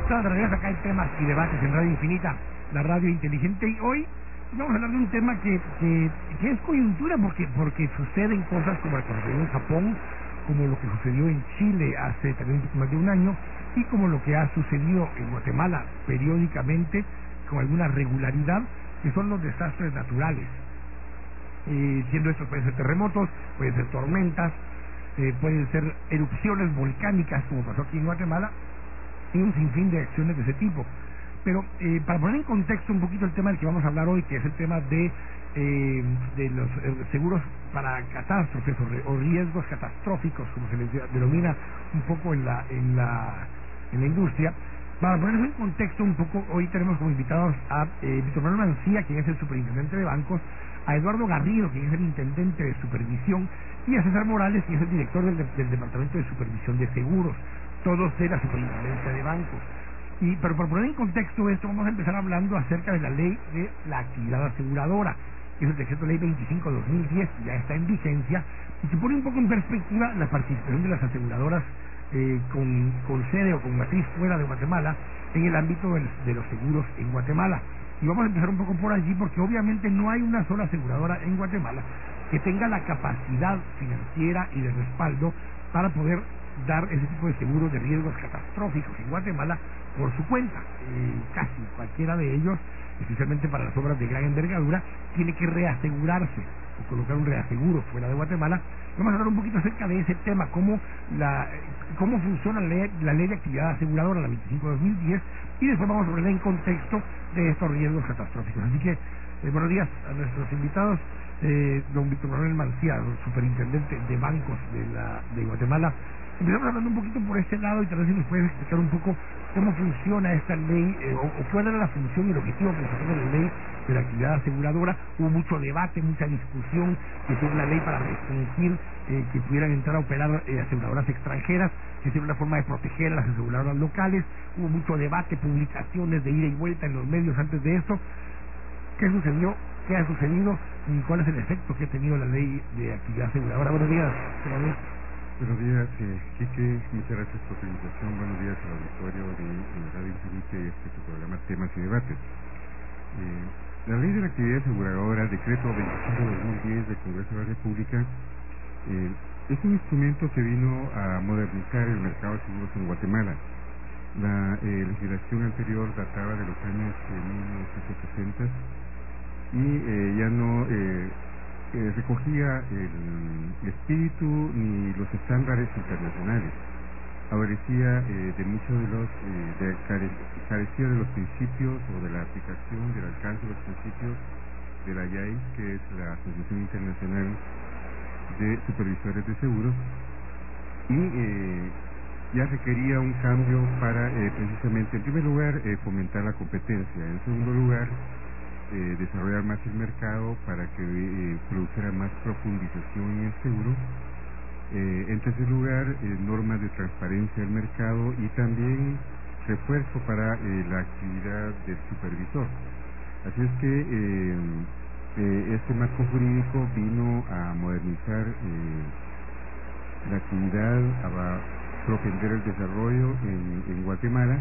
Estamos de regreso acá en Temas y Debates en Radio Infinita, la radio inteligente. Y hoy vamos a hablar de un tema que es coyuntura porque suceden cosas como lo que sucedió en Japón, como lo que sucedió en Chile hace también un poco más de un año, y como lo que ha sucedido en Guatemala periódicamente con alguna regularidad, que son los desastres naturales. Siendo estos, pueden ser terremotos, pueden ser tormentas, pueden ser erupciones volcánicas, como pasó aquí en Guatemala, y un sinfín de acciones de ese tipo. Pero para poner en contexto un poquito el tema del que vamos a hablar hoy, que es el tema de los seguros para catástrofes o riesgos catastróficos, como se les denomina un poco en la industria. Para ponernos en contexto un poco, hoy tenemos como invitados a Víctor Manuel Mancía, quien es el superintendente de bancos, a Eduardo Garrido, quien es el intendente de supervisión, y a César Morales, quien es el director del Departamento de Supervisión de Seguros, todos de la superintendencia de bancos. Pero para poner en contexto esto, vamos a empezar hablando acerca de la ley de la actividad aseguradora, que es el decreto ley 25/2010, que ya está en vigencia, y que pone un poco en perspectiva la participación de las aseguradoras con sede o con matriz fuera de Guatemala en el ámbito de los seguros en Guatemala. Y vamos a empezar un poco por allí, porque obviamente no hay una sola aseguradora en Guatemala que tenga la capacidad financiera y de respaldo para poder dar ese tipo de seguros de riesgos catastróficos en Guatemala por su cuenta. Casi cualquiera de ellos, especialmente para las obras de gran envergadura, tiene que reasegurarse o colocar un reaseguro fuera de Guatemala. Vamos a hablar un poquito acerca de ese tema, cómo funciona la ley de actividad aseguradora, la 25/2010, y después vamos a poner en contexto de estos riesgos catastróficos. Así que, buenos días a nuestros invitados. Don Víctor Manuel Mancía, superintendente de bancos de Guatemala. Empezamos hablando un poquito por este lado y tal vez si nos puedes explicar un poco cómo funciona esta ley o cuál era la función y el objetivo principal de la ley de la actividad aseguradora. Hubo mucho debate, mucha discusión, que fue una ley para restringir que pudieran entrar a operar aseguradoras extranjeras, que sería una forma de proteger a las aseguradoras locales. Hubo mucho debate, publicaciones de ida y vuelta en los medios antes de esto. ¿Qué sucedió? ¿Qué ha sucedido? ¿Y cuál es el efecto que ha tenido la ley de actividad aseguradora? Buenos días, señor. Buenos días, Quique, muchas gracias por tu invitación. Buenos días al auditorio de Radio Infinita y su programa Temas y Debates. La ley de la actividad aseguradora, decreto 25/2010 del Congreso de la República, es un instrumento que vino a modernizar el mercado de seguros en Guatemala. La legislación anterior databa de los años 1960 y ya no recogía el espíritu ni los estándares internacionales. Adolecía de muchos de los carecía de los principios o de la aplicación del alcance de los principios de la IAI, que es la Asociación Internacional de Supervisores de Seguros, y ya requería un cambio para precisamente, en primer lugar, fomentar la competencia, en segundo lugar, desarrollar más el mercado para que produjera más profundización en el seguro. En tercer lugar, normas de transparencia del mercado y también refuerzo para la actividad del supervisor. Así es que este marco jurídico vino a modernizar la actividad, a propender el desarrollo en Guatemala.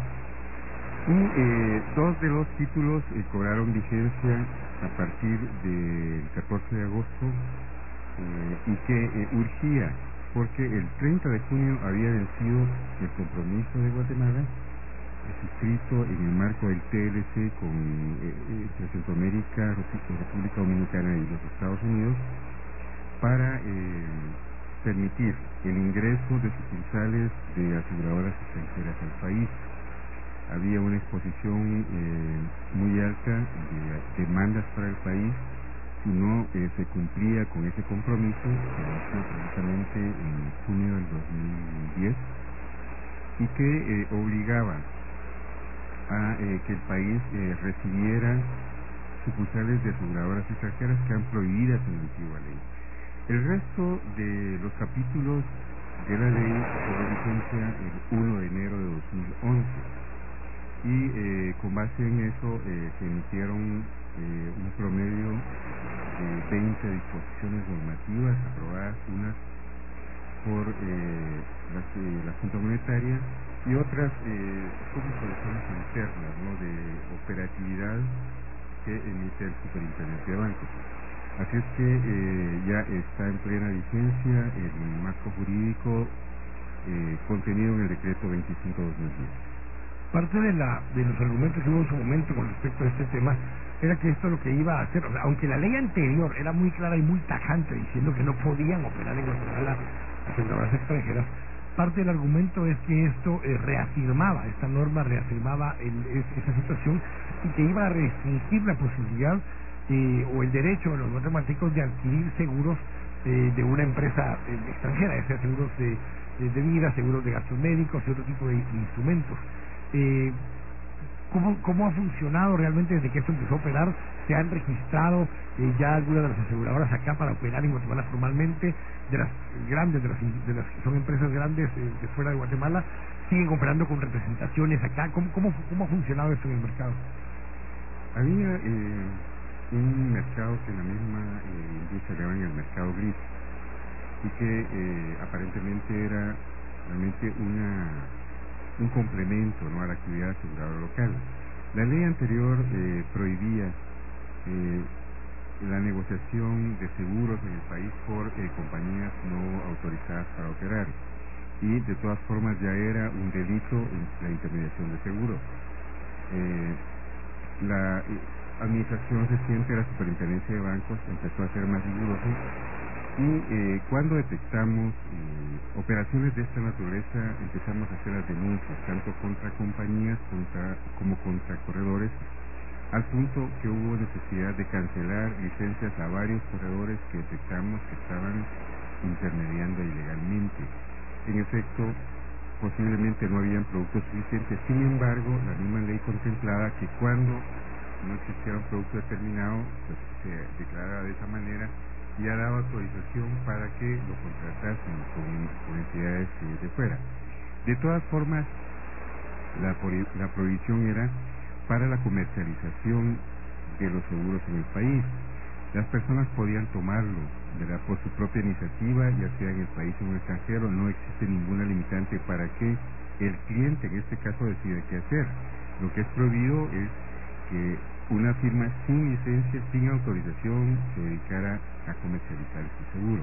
Y dos de los títulos cobraron vigencia a partir del 14 de agosto y que urgía, porque el 30 de junio había vencido el compromiso de Guatemala, suscrito en el marco del TLC entre Centroamérica, República Dominicana y los Estados Unidos, para permitir el ingreso de sucursales de aseguradoras extranjeras al país. Había una exposición muy alta de demandas para el país si no se cumplía con ese compromiso, que nació precisamente en junio del 2010, y que obligaba a que el país recibiera sucursales de aseguradoras extranjeras que eran prohibidas en la antigua ley. El resto de los capítulos de la ley tuvo vigencia el 1 de enero de 2011. Y con base en eso se emitieron un promedio de 20 disposiciones normativas aprobadas, unas por la Junta Monetaria y otras son soluciones internas, ¿no?, de operatividad que emite el superintendente de bancos. Así es que ya está en plena vigencia el marco jurídico contenido en el decreto 25/2010. Parte de los argumentos que hubo en su momento con respecto a este tema era que esto lo que iba a hacer, o sea, aunque la ley anterior era muy clara y muy tajante diciendo que no podían operar en Guatemala aseguradoras extranjeras, parte del argumento es que esto reafirmaba, esta norma reafirmaba esa situación y que iba a restringir la posibilidad o el derecho de los guatemaltecos de adquirir seguros de una empresa extranjera, ya sea seguros de vida, seguros de gastos médicos y otro tipo de instrumentos. ¿Cómo ha funcionado realmente desde que esto empezó a operar? ¿Se han registrado ya algunas de las aseguradoras acá para operar en Guatemala formalmente? De las grandes, de las que son empresas grandes de fuera de Guatemala, ¿siguen operando con representaciones acá? ¿Cómo ha funcionado esto en el mercado? Había un mercado que la misma industria llama en el mercado gris y que aparentemente era realmente un complemento, ¿no?, a la actividad aseguradora local. La ley anterior prohibía la negociación de seguros en el país por compañías no autorizadas para operar, y de todas formas ya era un delito en la intermediación de seguros. La administración reciente de la Superintendencia de Bancos empezó a ser más rigurosa y cuando detectamos operaciones de esta naturaleza empezamos a hacer las denuncias tanto contra compañías como contra corredores, al punto que hubo necesidad de cancelar licencias a varios corredores que detectamos que estaban intermediando ilegalmente. En efecto, posiblemente no habían productos suficientes. Sin embargo, la misma ley contemplaba que cuando no existiera un producto determinado, pues se declarara de esa manera y ya daba autorización para que lo contratasen con entidades de fuera. De todas formas, la prohibición era para la comercialización de los seguros en el país. Las personas podían tomarlo por su propia iniciativa, ya sea en el país o en el extranjero. No existe ninguna limitante para que el cliente, en este caso, decida qué hacer. Lo que es prohibido es que una firma sin licencia, sin autorización, se dedicara a comercializar su seguro.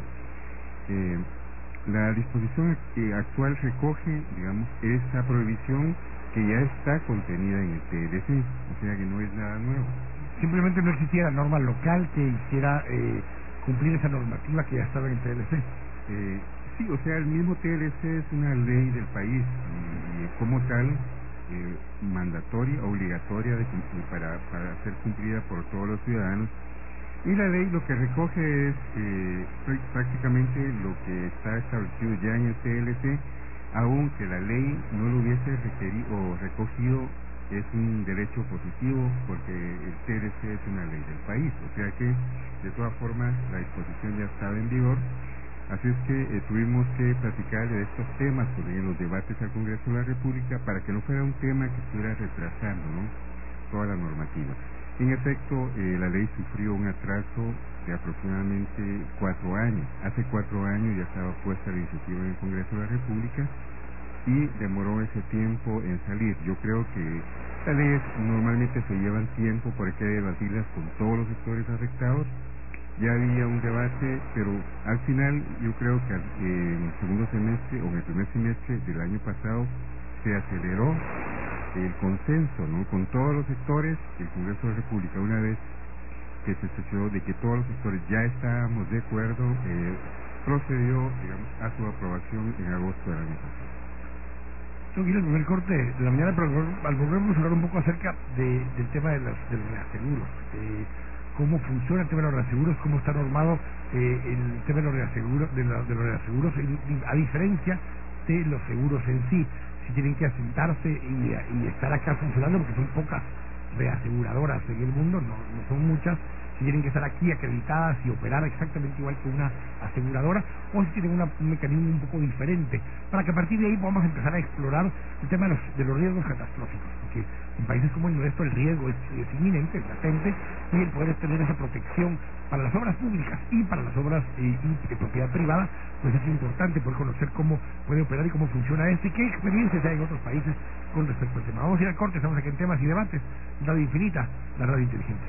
La disposición actual recoge, digamos, esa prohibición que ya está contenida en el TLC, o sea que no es nada nuevo. Simplemente no existiera norma local que hiciera cumplir esa normativa que ya estaba en el TLC. Sí, o sea, el mismo TLC es una ley del país y como tal mandatoria, obligatoria para ser cumplida por todos los ciudadanos. Y la ley lo que recoge es prácticamente lo que está establecido ya en el TLC, aunque la ley no lo hubiese requerido o recogido, es un derecho positivo porque el TLC es una ley del país, o sea que de todas formas la disposición ya estaba en vigor. Así es que tuvimos que platicar de estos temas en los debates al Congreso de la República para que no fuera un tema que estuviera retrasando, ¿no?, toda la normativa. En efecto, la ley sufrió un atraso de aproximadamente 4 años. Hace 4 años ya estaba puesta la iniciativa en el Congreso de la República y demoró ese tiempo en salir. Yo creo que las leyes normalmente se llevan tiempo porque hay que debatirlas con todos los sectores afectados. Ya había un debate, pero al final yo creo que en el segundo semestre o en el primer semestre del año pasado se aceleró el consenso, ¿no?, con todos los sectores. El Congreso de la República, una vez que se cercioró de que todos los sectores ya estábamos de acuerdo, procedió, digamos, a su aprobación en agosto del año pasado. Tengo que ir al primer corte de la mañana, pero al volver vamos a hablar un poco acerca del tema de los reaseguros. Cómo funciona el tema de los reaseguros, cómo está normado el tema de los reaseguros, a diferencia de los seguros en sí, si tienen que asentarse y estar acá funcionando, porque son pocas reaseguradoras en el mundo, no son muchas, si tienen que estar aquí acreditadas y operar exactamente igual que una aseguradora, o si tienen un mecanismo un poco diferente, para que a partir de ahí podamos empezar a explorar el tema de los riesgos catastróficos, porque porque en países como el nuestro el riesgo es inminente, es latente, y el poder tener esa protección para las obras públicas y para las obras de propiedad privada, pues es importante poder conocer cómo puede operar y cómo funciona esto y qué experiencias hay en otros países con respecto al tema. Vamos a ir al corte, estamos aquí en Temas y Debates, Radio Infinita, la radio inteligente.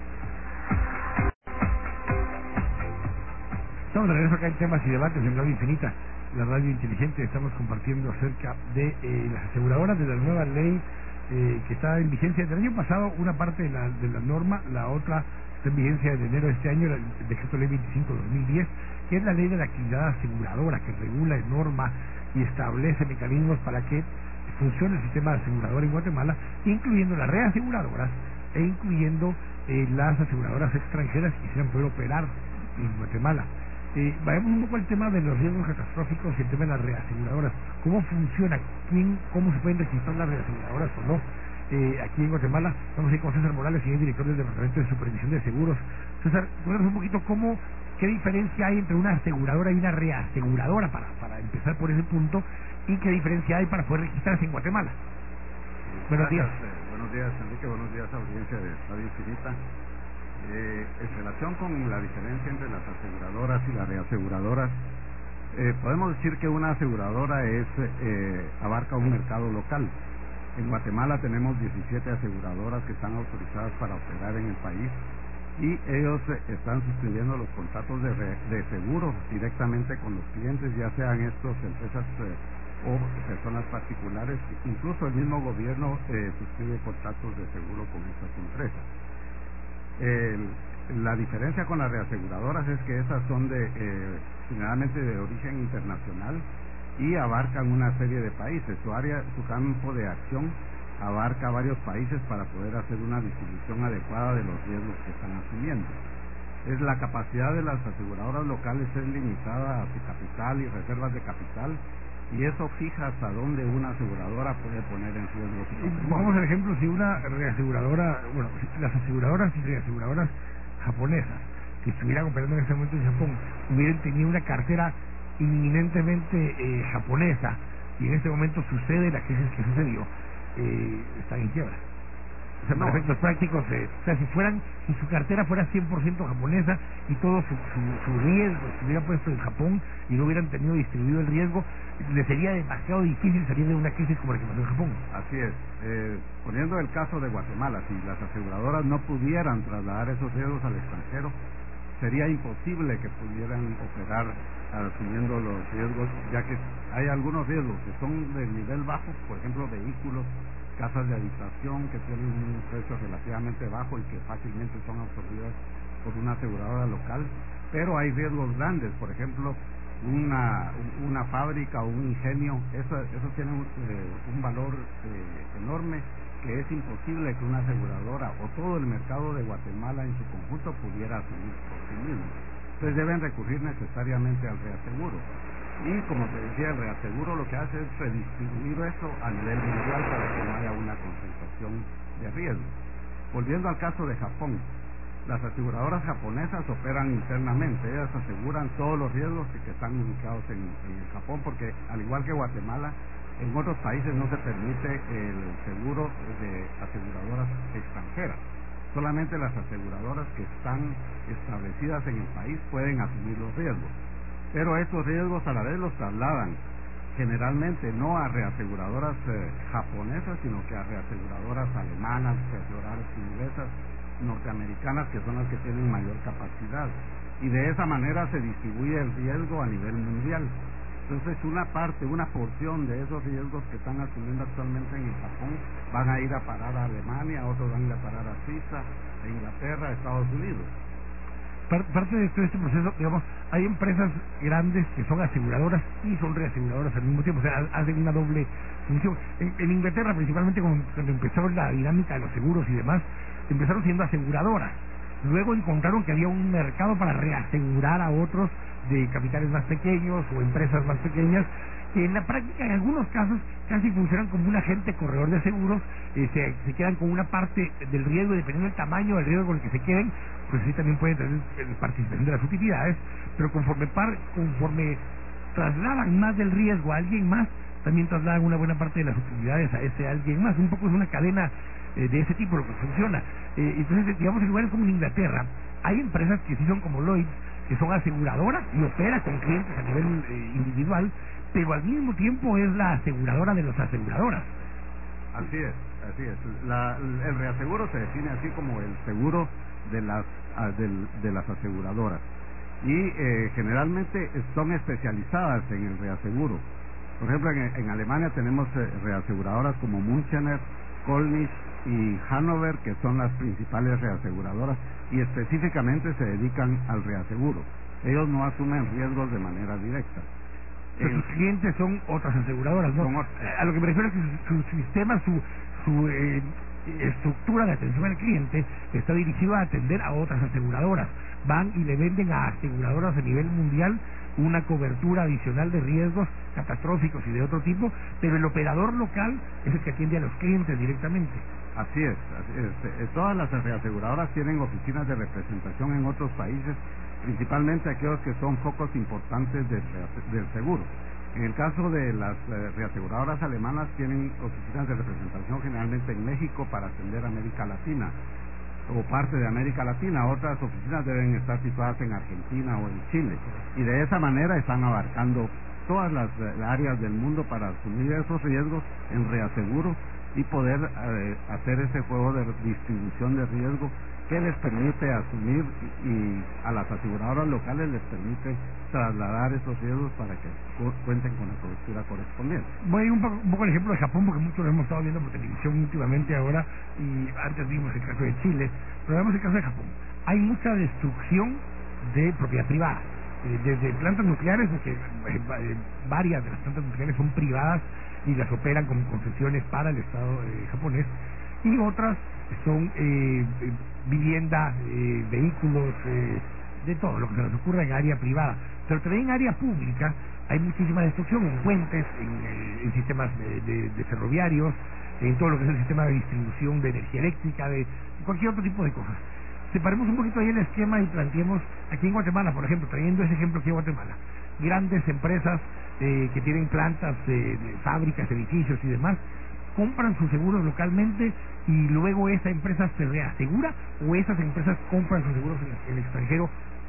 Estamos de regreso acá en Temas y Debates en Radio Infinita, la radio inteligente. Estamos compartiendo acerca de las aseguradoras, de la nueva ley que está en vigencia del año pasado, una parte de la norma, la otra está en vigencia de enero de este año, el decreto ley 25/2010, que es la ley de la actividad aseguradora, que regula, norma y establece mecanismos para que funcione el sistema asegurador en Guatemala, incluyendo las reaseguradoras e incluyendo las aseguradoras extranjeras que quisieran poder operar en Guatemala. Vayamos un poco al tema de los riesgos catastróficos y el tema de las reaseguradoras. ¿Cómo funciona? ¿Cómo se pueden registrar las reaseguradoras o no? Aquí en Guatemala vamos a ir con César Morales, y es director del Departamento de Supervisión de Seguros. César, cuéntanos un poquito qué diferencia hay entre una aseguradora y una reaseguradora, para empezar por ese punto, y qué diferencia hay para poder registrarse en Guatemala. Buenos días. Buenos días, Enrique. Buenos días, audiencia de Radio Infinita. En relación con la diferencia entre las aseguradoras y las reaseguradoras, podemos decir que una aseguradora abarca un mercado local. En Guatemala tenemos 17 aseguradoras que están autorizadas para operar en el país, y ellos están suscribiendo los contratos de seguro directamente con los clientes, ya sean estos empresas o personas particulares. Incluso el mismo gobierno suscribe contratos de seguro con estas empresas. La diferencia con las reaseguradoras es que esas son generalmente de origen internacional y abarcan una serie de países. Su campo de acción abarca varios países para poder hacer una distribución adecuada de los riesgos que están asumiendo. La capacidad de las aseguradoras locales es limitada a su capital y reservas de capital, y eso fija hasta dónde una aseguradora puede poner en riesgo su patrimonio. Vamos al ejemplo, si una reaseguradora, las aseguradoras y reaseguradoras japonesas que estuvieran operando en ese momento en Japón hubieran tenido una cartera inminentemente japonesa, y en este momento sucede la crisis que sucedió, están en quiebra. O sea, para efectos prácticos, si su cartera fuera 100% japonesa y todo su riesgo estuviera puesto en Japón y no hubieran tenido distribuido el riesgo, le sería demasiado difícil salir de una crisis como la que pasó en Japón. Así es. Poniendo el caso de Guatemala, si las aseguradoras no pudieran trasladar esos riesgos al extranjero, sería imposible que pudieran operar asumiendo los riesgos, ya que hay algunos riesgos que son de nivel bajo, por ejemplo vehículos, casas de habitación que tienen un precio relativamente bajo y que fácilmente son absorbidas por una aseguradora local, pero hay riesgos grandes, por ejemplo una fábrica o un ingenio, eso tiene un valor enorme, que es imposible que una aseguradora o todo el mercado de Guatemala en su conjunto pudiera asumir por sí mismo. Entonces deben recurrir necesariamente al reaseguro. Y como te decía, el reaseguro lo que hace es redistribuir eso a nivel mundial para que no haya una concentración de riesgo. Volviendo al caso de Japón, las aseguradoras japonesas operan internamente, ellas aseguran todos los riesgos que están ubicados en Japón, porque al igual que Guatemala, en otros países no se permite el seguro de aseguradoras extranjeras. Solamente las aseguradoras que están establecidas en el país pueden asumir los riesgos. Pero estos riesgos a la vez los trasladan generalmente no a reaseguradoras japonesas, sino que a reaseguradoras alemanas, reaseguradoras inglesas, norteamericanas, que son las que tienen mayor capacidad. Y de esa manera se distribuye el riesgo a nivel mundial. Entonces una porción de esos riesgos que están asumiendo actualmente en el Japón van a ir a parar a Alemania, otros van a ir a parar a Suiza, a Inglaterra, a Estados Unidos. Parte de todo este proceso, digamos, hay empresas grandes que son aseguradoras y son reaseguradoras al mismo tiempo, o sea, hacen una doble función. En Inglaterra, principalmente cuando empezó la dinámica de los seguros y demás, empezaron siendo aseguradoras. Luego encontraron que había un mercado para reasegurar a otros de capitales más pequeños o empresas más pequeñas, que en la práctica en algunos casos casi funcionan como un agente corredor de seguros, se quedan con una parte del riesgo, dependiendo del tamaño del riesgo con el que se queden, pues sí también pueden tener participación de las utilidades, pero conforme trasladan más del riesgo a alguien más, también trasladan una buena parte de las utilidades a ese alguien más. Un poco es una cadena de ese tipo lo que funciona. Entonces, digamos, en lugares como en Inglaterra, hay empresas que sí son como Lloyds, que son aseguradoras y opera con clientes a nivel individual, pero al mismo tiempo es la aseguradora de las aseguradoras. Así es, así es. El reaseguro se define así como el seguro de las aseguradoras. Y generalmente son especializadas en el reaseguro. Por ejemplo, en Alemania tenemos reaseguradoras como Münchener, Kolnich y Hannover, que son las principales reaseguradoras y específicamente se dedican al reaseguro. Ellos no asumen riesgos de manera directa. Pero sus clientes son otras aseguradoras, ¿no? A lo que me refiero es que su sistema, su estructura de atención al cliente está dirigido a atender a otras aseguradoras. Van y le venden a aseguradoras a nivel mundial una cobertura adicional de riesgos catastróficos y de otro tipo, pero el operador local es el que atiende a los clientes directamente. Así es. Todas las reaseguradoras tienen oficinas de representación en otros países, principalmente aquellos que son focos importantes del seguro. En el caso de las reaseguradoras alemanas, tienen oficinas de representación generalmente en México para atender a América Latina o parte de América Latina. Otras oficinas deben estar situadas en Argentina o en Chile, y de esa manera están abarcando todas las áreas del mundo para asumir esos riesgos en reaseguro y poder hacer ese juego de distribución de riesgo que les permite asumir, y a las aseguradoras locales les permite trasladar esos riesgos para que cuenten con la cobertura correspondiente. Voy a ir un poco al ejemplo de Japón, porque muchos lo hemos estado viendo por televisión últimamente ahora, y antes vimos el caso de Chile, pero veamos el caso de Japón. Hay mucha destrucción de propiedad privada, desde plantas nucleares, porque varias de las plantas nucleares son privadas y las operan como concesiones para el Estado japonés, y otras son vivienda, vehículos, de todo lo que se nos ocurra en área privada. Pero también en área pública hay muchísima destrucción en puentes, en sistemas de ferroviarios, en todo lo que es el sistema de distribución de energía eléctrica, de cualquier otro tipo de cosas. Separemos un poquito ahí el esquema y planteemos aquí en Guatemala, por ejemplo, trayendo ese ejemplo aquí en Guatemala, grandes empresas que tienen plantas, de fábricas, edificios y demás, compran sus seguros localmente y luego esa empresa se reasegura, o esas empresas compran sus seguros en el extranjero.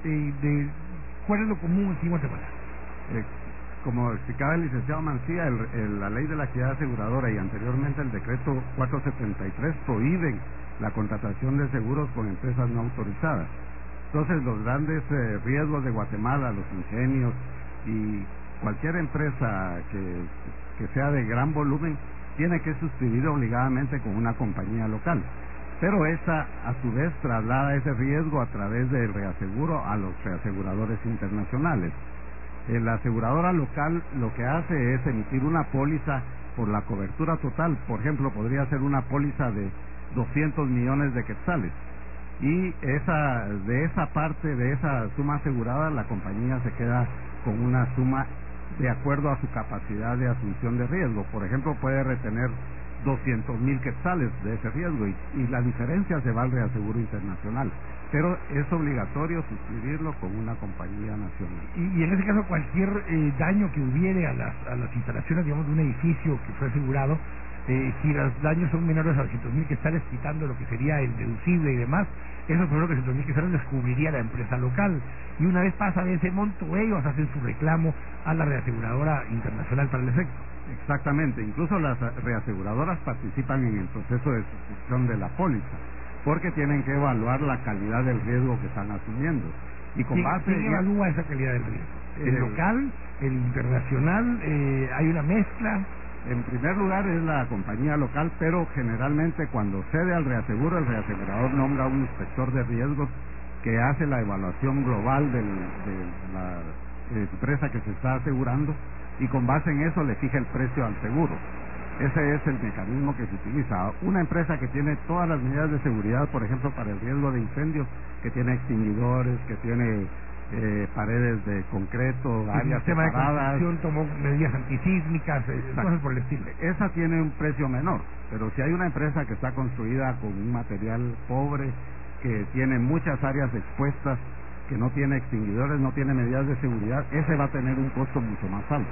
¿Cuál es lo común aquí en Guatemala? Como explicaba el licenciado Mancía, la ley de la actividad aseguradora y anteriormente el decreto 473 prohíben la contratación de seguros con empresas no autorizadas. Entonces, los grandes riesgos de Guatemala, los ingenios y cualquier empresa que sea de gran volumen, tiene que suscribir obligadamente con una compañía local. Pero esa, a su vez, traslada ese riesgo a través del reaseguro a los reaseguradores internacionales. La aseguradora local lo que hace es emitir una póliza por la cobertura total. Por ejemplo, podría ser una póliza de 200 millones de quetzales. Y de esa parte, de esa suma asegurada, la compañía se queda con una suma de acuerdo a su capacidad de asunción de riesgo. Por ejemplo, puede retener 200,000 quetzales de ese riesgo, y la diferencia se va al reaseguro internacional. Pero es obligatorio suscribirlo con una compañía nacional. Y en ese caso, cualquier daño que hubiere a las instalaciones, digamos, de un edificio que fue asegurado, si los daños son menores a 200,000 quetzales, quitando lo que sería el deducible y demás, esos primeros 200,000 quetzales los cubriría la empresa local. Y una vez pasa de ese monto, ellos hacen su reclamo a la reaseguradora internacional para el efecto. Exactamente, incluso las reaseguradoras participan en el proceso de suscripción de la póliza, porque tienen que evaluar la calidad del riesgo que están asumiendo. Y con base ¿Quién evalúa esa calidad del riesgo? ¿El local? ¿El internacional? ¿Hay una mezcla? En primer lugar es la compañía local, pero generalmente cuando cede al reaseguro, el reasegurador nombra un inspector de riesgos que hace la evaluación global de la empresa que se está asegurando, y con base en eso le fija el precio al seguro. Ese es el mecanismo que se utiliza. Una empresa que tiene todas las medidas de seguridad, por ejemplo, para el riesgo de incendios, que tiene extinguidores, que tiene paredes de concreto, áreas separadas, de construcción, tomó medidas antisísmicas, cosas por el estilo. Esa tiene un precio menor, pero si hay una empresa que está construida con un material pobre, que tiene muchas áreas expuestas, que no tiene extinguidores, no tiene medidas de seguridad, ese va a tener un costo mucho más alto.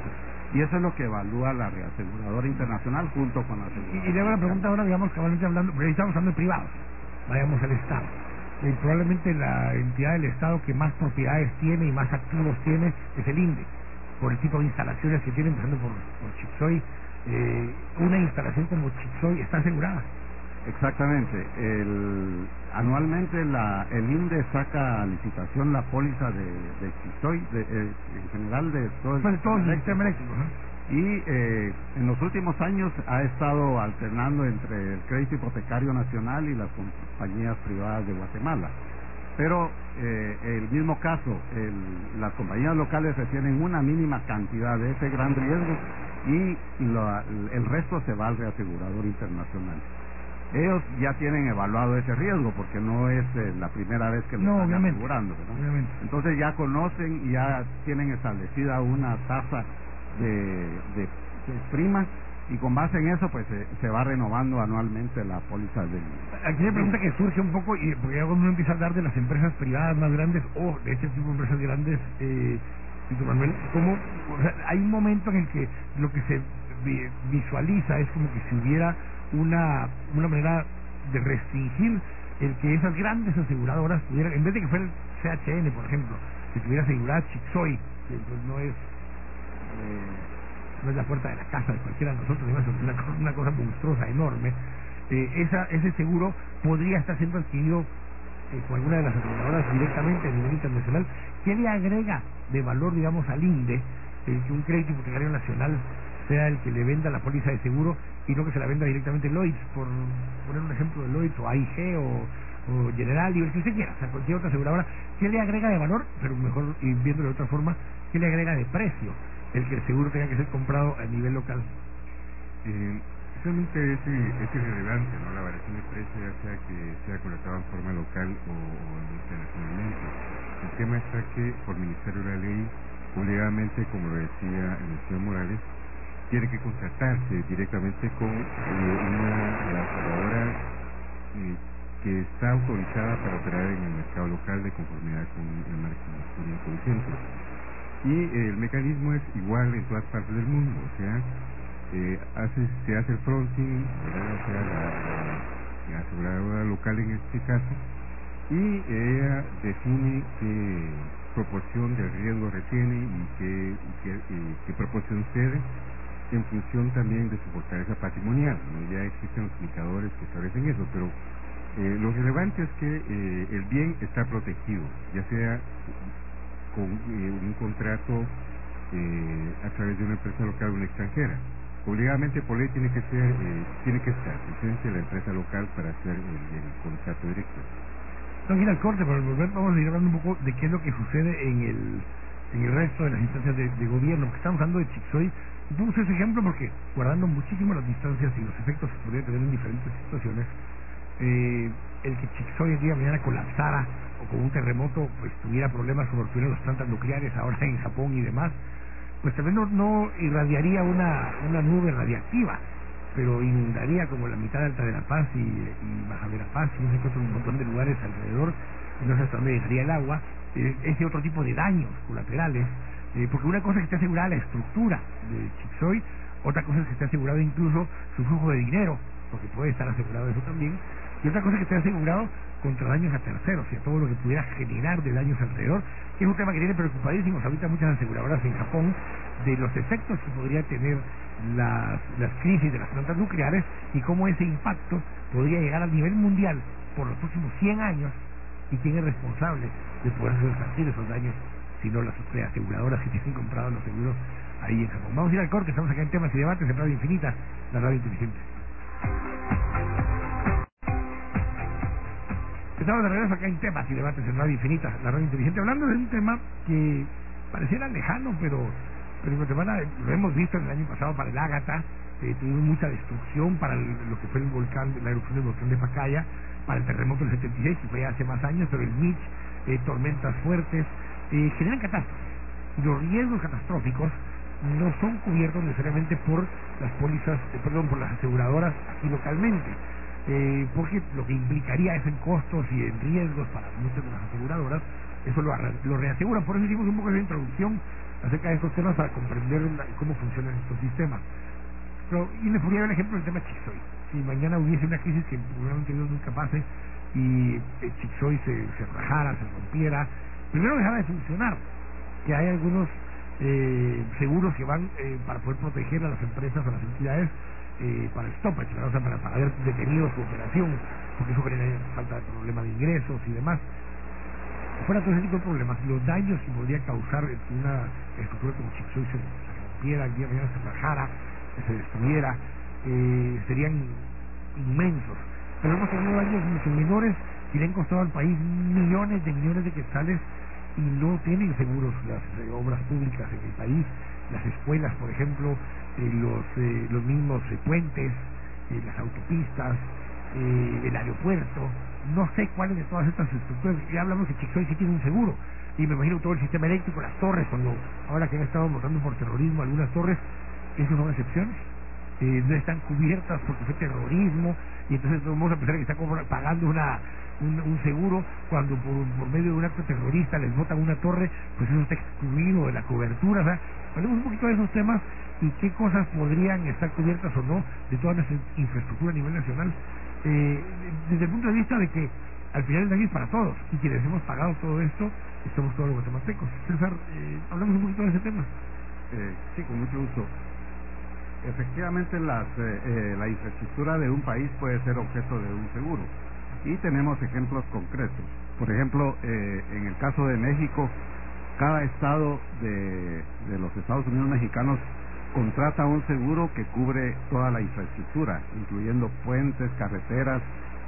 Y eso es lo que evalúa la reaseguradora internacional junto con la aseguradora. Y le hago la pregunta ahora, digamos, cabalmente hablando, pero ahí estamos hablando de privados, vayamos al Estado. Probablemente la entidad del Estado que más propiedades tiene y más activos tiene es el INDE, por el tipo de instalaciones que tiene, empezando por Chixoy. Una instalación como Chixoy está asegurada. Exactamente. Anualmente el INDE saca a licitación la póliza de Chixoy, en general de todo el sistema eléctrico. Y en los últimos años ha estado alternando entre el Crédito Hipotecario Nacional y las compañías privadas de Guatemala. Pero el mismo caso, las compañías locales retienen una mínima cantidad de ese gran riesgo y el resto se va al reasegurador internacional. Ellos ya tienen evaluado ese riesgo porque no es la primera vez que lo están asegurando, ¿verdad? Entonces ya conocen y ya tienen establecida una tasa de prima, y con base en eso pues se va renovando anualmente la póliza del... Aquí la pregunta que surge un poco, y porque cuando uno empieza a hablar de las empresas privadas más grandes o de este tipo de empresas grandes, Manuel, ¿cómo, o sea, hay un momento en el que lo que se visualiza es como que si hubiera una manera de restringir el que esas grandes aseguradoras tuvieran, en vez de que fuera el CHN, por ejemplo, que tuviera asegurada Chixoy, que pues no es la puerta de la casa de cualquiera de nosotros, es una cosa monstruosa, enorme. Ese seguro podría estar siendo adquirido por alguna de las aseguradoras directamente a nivel internacional. ¿Qué le agrega de valor, digamos, al INDE que un crédito hipotecario nacional sea el que le venda la póliza de seguro y no que se la venda directamente Lloyds, por poner un ejemplo de Lloyds o AIG o General, y el que usted quiera, o sea, cualquier otra aseguradora? ¿Qué le agrega de valor? Pero mejor, y viéndolo de otra forma, ¿qué le agrega de precio el que el seguro tenga que ser comprado a nivel local? Realmente es irrelevante, ¿no? La variación de precio, ya sea que sea contratado en forma local o internacionalmente. El tema está que por Ministerio de la Ley, obligadamente, como lo decía el señor Morales, tiene que contratarse directamente con una aseguradora que está autorizada para operar en el mercado local de conformidad con el marco jurídico vigente. Y el mecanismo es igual en todas partes del mundo, o sea, se hace el fronting, o sea, la aseguradora local en este caso, y ella define qué proporción del riesgo retiene y qué proporción cede en función también de su fortaleza patrimonial, ¿no? Ya existen los indicadores que establecen eso, pero lo relevante es que el bien está protegido, ya sea con un contrato a través de una empresa local o una extranjera. Obligadamente por ley tiene que estar presente la empresa local para hacer el contrato directo. Vamos a ir al corte, para volver vamos a ir hablando un poco de qué es lo que sucede en el resto de las instancias de gobierno, porque estamos hablando de Chixoy. Puse ese ejemplo porque, guardando muchísimo las distancias y los efectos que podría tener en diferentes situaciones, el que Chixoy el día de mañana colapsara o con un terremoto pues tuviera problemas como tuvieron las plantas nucleares ahora en Japón y demás, pues tal vez no irradiaría una nube radiactiva, pero inundaría como la mitad de Alta de la Paz y Baja de la Paz y no sé qué otro un montón de lugares alrededor, y no sé hasta dónde llegaría el agua, ese otro tipo de daños colaterales, porque una cosa es que esté asegurada la estructura de Chixoy, otra cosa es que esté asegurado incluso su flujo de dinero, porque puede estar asegurado eso también, y otra cosa es que esté asegurado contra daños a terceros y a todo lo que pudiera generar de daños alrededor, que es un tema que tiene preocupadísimos ahorita muchas aseguradoras en Japón, de los efectos que podría tener las crisis de las plantas nucleares y cómo ese impacto podría llegar a nivel mundial por los próximos 100 años, y quién es responsable de poder resarcir esos daños, si no las aseguradoras que tienen comprados los seguros ahí en Japón. Vamos a ir al corte, estamos acá en Temas y Debates en Radio Infinita, la radio inteligente. Estamos de regreso acá en Temas y Debates en Radio Infinita, la radio inteligente, hablando de un tema que pareciera lejano, pero en Guatemala lo hemos visto en el año pasado para el Ágata, tuvimos mucha destrucción para lo que fue el volcán, la erupción del volcán de Pacaya, para el terremoto del 76, que fue hace más años, pero el Mitch, tormentas fuertes, generan catástrofes. Los riesgos catastróficos no son cubiertos necesariamente por las pólizas, por las aseguradoras aquí localmente, porque lo que implicaría es en costos y en riesgos para muchas de las aseguradoras eso lo reasegura. Por eso hicimos un poco de introducción acerca de estos temas para comprender cómo funcionan estos sistemas. Pero, y le podría dar el ejemplo del tema Chixoy. Si mañana hubiese una crisis que probablemente Dios nunca pase y Chixoy se rajara, se rompiera, primero dejara de funcionar, que hay algunos seguros que van para poder proteger a las empresas, a las entidades, para el stoppage, ¿no? O sea, para haber detenido su operación, porque eso genera falta de problema de ingresos y demás. Fuera todo ese tipo de problemas, los daños que podría causar una estructura como Chixoy se rompiera, el día de mañana se rajara, se destruyera, serían inmensos. Pero hemos tenido daños mucho menores que le han costado al país millones de quetzales y no tienen seguros las obras públicas en el país, las escuelas, por ejemplo, los mismos puentes, las autopistas, el aeropuerto. No sé cuáles de todas estas estructuras. Ya hablamos que Chixoy sí tiene un seguro, y me imagino todo el sistema eléctrico, las torres, ahora que han estado votando por terrorismo algunas torres, esas son excepciones, no están cubiertas porque fue terrorismo, y entonces vamos a pensar que están pagando un seguro cuando por medio de un acto terrorista les botan una torre, pues eso está excluido de la cobertura. O sea, hablemos un poquito de esos temas y qué cosas podrían estar cubiertas o no de toda nuestra infraestructura a nivel nacional, desde el punto de vista de que al final el daño es para todos, y quienes hemos pagado todo esto somos todos los guatemaltecos. César, hablamos un poquito de ese tema. Sí, con mucho gusto. Efectivamente, la infraestructura de un país puede ser objeto de un seguro, y tenemos ejemplos concretos. Por ejemplo, en el caso de México, cada estado de los Estados Unidos mexicanos contrata un seguro que cubre toda la infraestructura, incluyendo puentes, carreteras,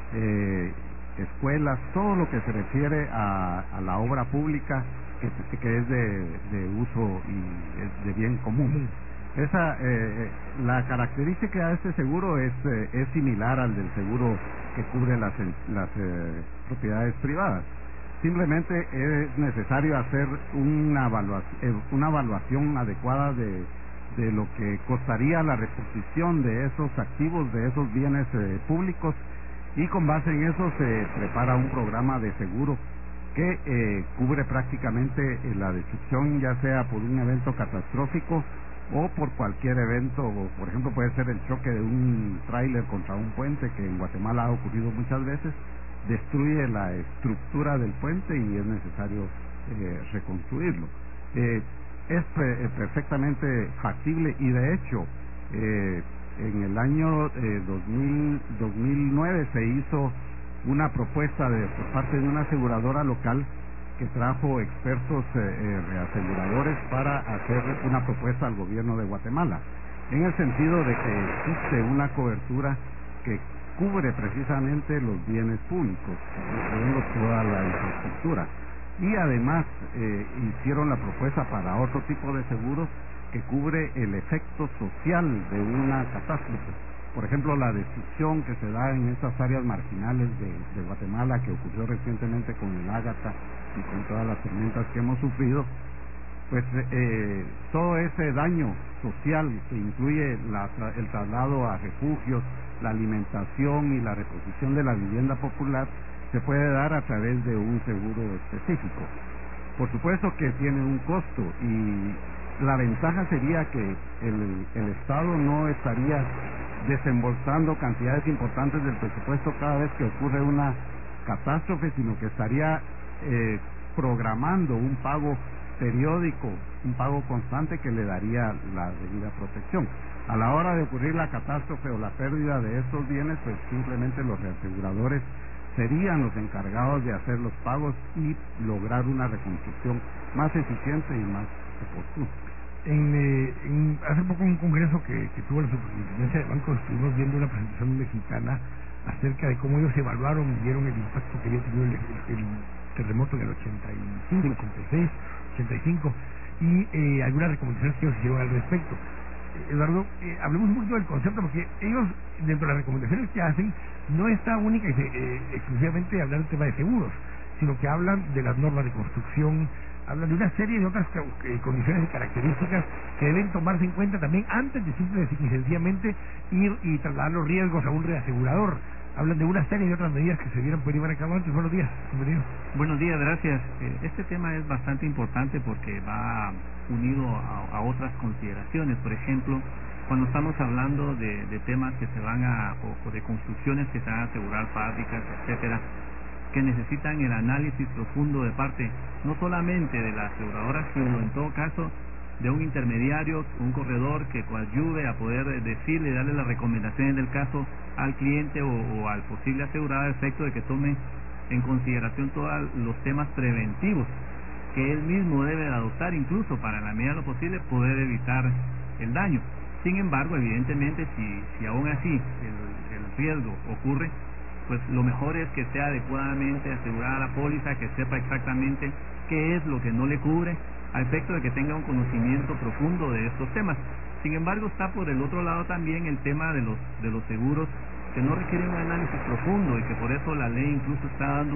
escuelas, todo lo que se refiere a la obra pública que es de uso y es de bien común. La característica de este seguro es similar al del seguro que cubre las propiedades privadas. Simplemente es necesario hacer una evaluación adecuada de lo que costaría la reposición de esos activos, de esos bienes públicos, y con base en eso se prepara un programa de seguro que cubre prácticamente la destrucción, ya sea por un evento catastrófico o por cualquier evento. Por ejemplo, puede ser el choque de un tráiler contra un puente, que en Guatemala ha ocurrido muchas veces, destruye la estructura del puente y es necesario reconstruirlo. Es perfectamente factible, y de hecho en el año 2009 se hizo una propuesta por parte de una aseguradora local que trajo expertos reaseguradores para hacer una propuesta al gobierno de Guatemala, en el sentido de que existe una cobertura que cubre precisamente los bienes públicos, incluyendo toda la infraestructura. Y además hicieron la propuesta para otro tipo de seguros que cubre el efecto social de una catástrofe. Por ejemplo, la destrucción que se da en estas áreas marginales de Guatemala, que ocurrió recientemente con el Ágata y con todas las tormentas que hemos sufrido, pues todo ese daño social que incluye el traslado a refugios, la alimentación y la reposición de la vivienda popular, se puede dar a través de un seguro específico. Por supuesto que tiene un costo, y la ventaja sería que el Estado no estaría desembolsando cantidades importantes del presupuesto cada vez que ocurre una catástrofe, sino que estaría programando un pago periódico, un pago constante que le daría la debida protección. A la hora de ocurrir la catástrofe o la pérdida de estos bienes, pues simplemente los reaseguradores serían los encargados de hacer los pagos y lograr una reconstrucción más eficiente y más oportuna. Hace poco en un congreso que tuvo la Superintendencia de Bancos, estuvimos viendo una presentación mexicana acerca de cómo ellos evaluaron y vieron el impacto que había tenido el terremoto en el 85, 86, 85, y algunas recomendaciones que ellos hicieron al respecto. Eduardo, hablemos un poquito del concepto, porque ellos, dentro de las recomendaciones que hacen, no está única y exclusivamente hablar del tema de seguros, sino que hablan de las normas de construcción, hablan de una serie de otras condiciones y características que deben tomarse en cuenta también antes de simple y sencillamente ir y trasladar los riesgos a un reasegurador. hablan de una serie de otras medidas que se dieron por llevar a cabo antes. Buenos días, bienvenido. Buenos días, gracias. Este tema es bastante importante porque va unido a otras consideraciones. Por ejemplo, cuando estamos hablando de temas que se van o de construcciones que se van a asegurar, fábricas, etcétera, que necesitan el análisis profundo de parte no solamente de la aseguradora, sino en todo caso de un intermediario, un corredor que coadyuve a poder decirle y darle las recomendaciones del caso al cliente o al posible asegurado, a efecto de que tome en consideración todos los temas preventivos que él mismo debe adoptar, incluso para en la medida de lo posible poder evitar el daño. Sin embargo, evidentemente, si aún así el riesgo ocurre, pues lo mejor es que sea adecuadamente asegurada la póliza, que sepa exactamente qué es lo que no le cubre, a efecto de que tenga un conocimiento profundo de estos temas. Sin embargo, está por el otro lado también el tema de los seguros que no requieren un análisis profundo y que por eso la ley incluso está dando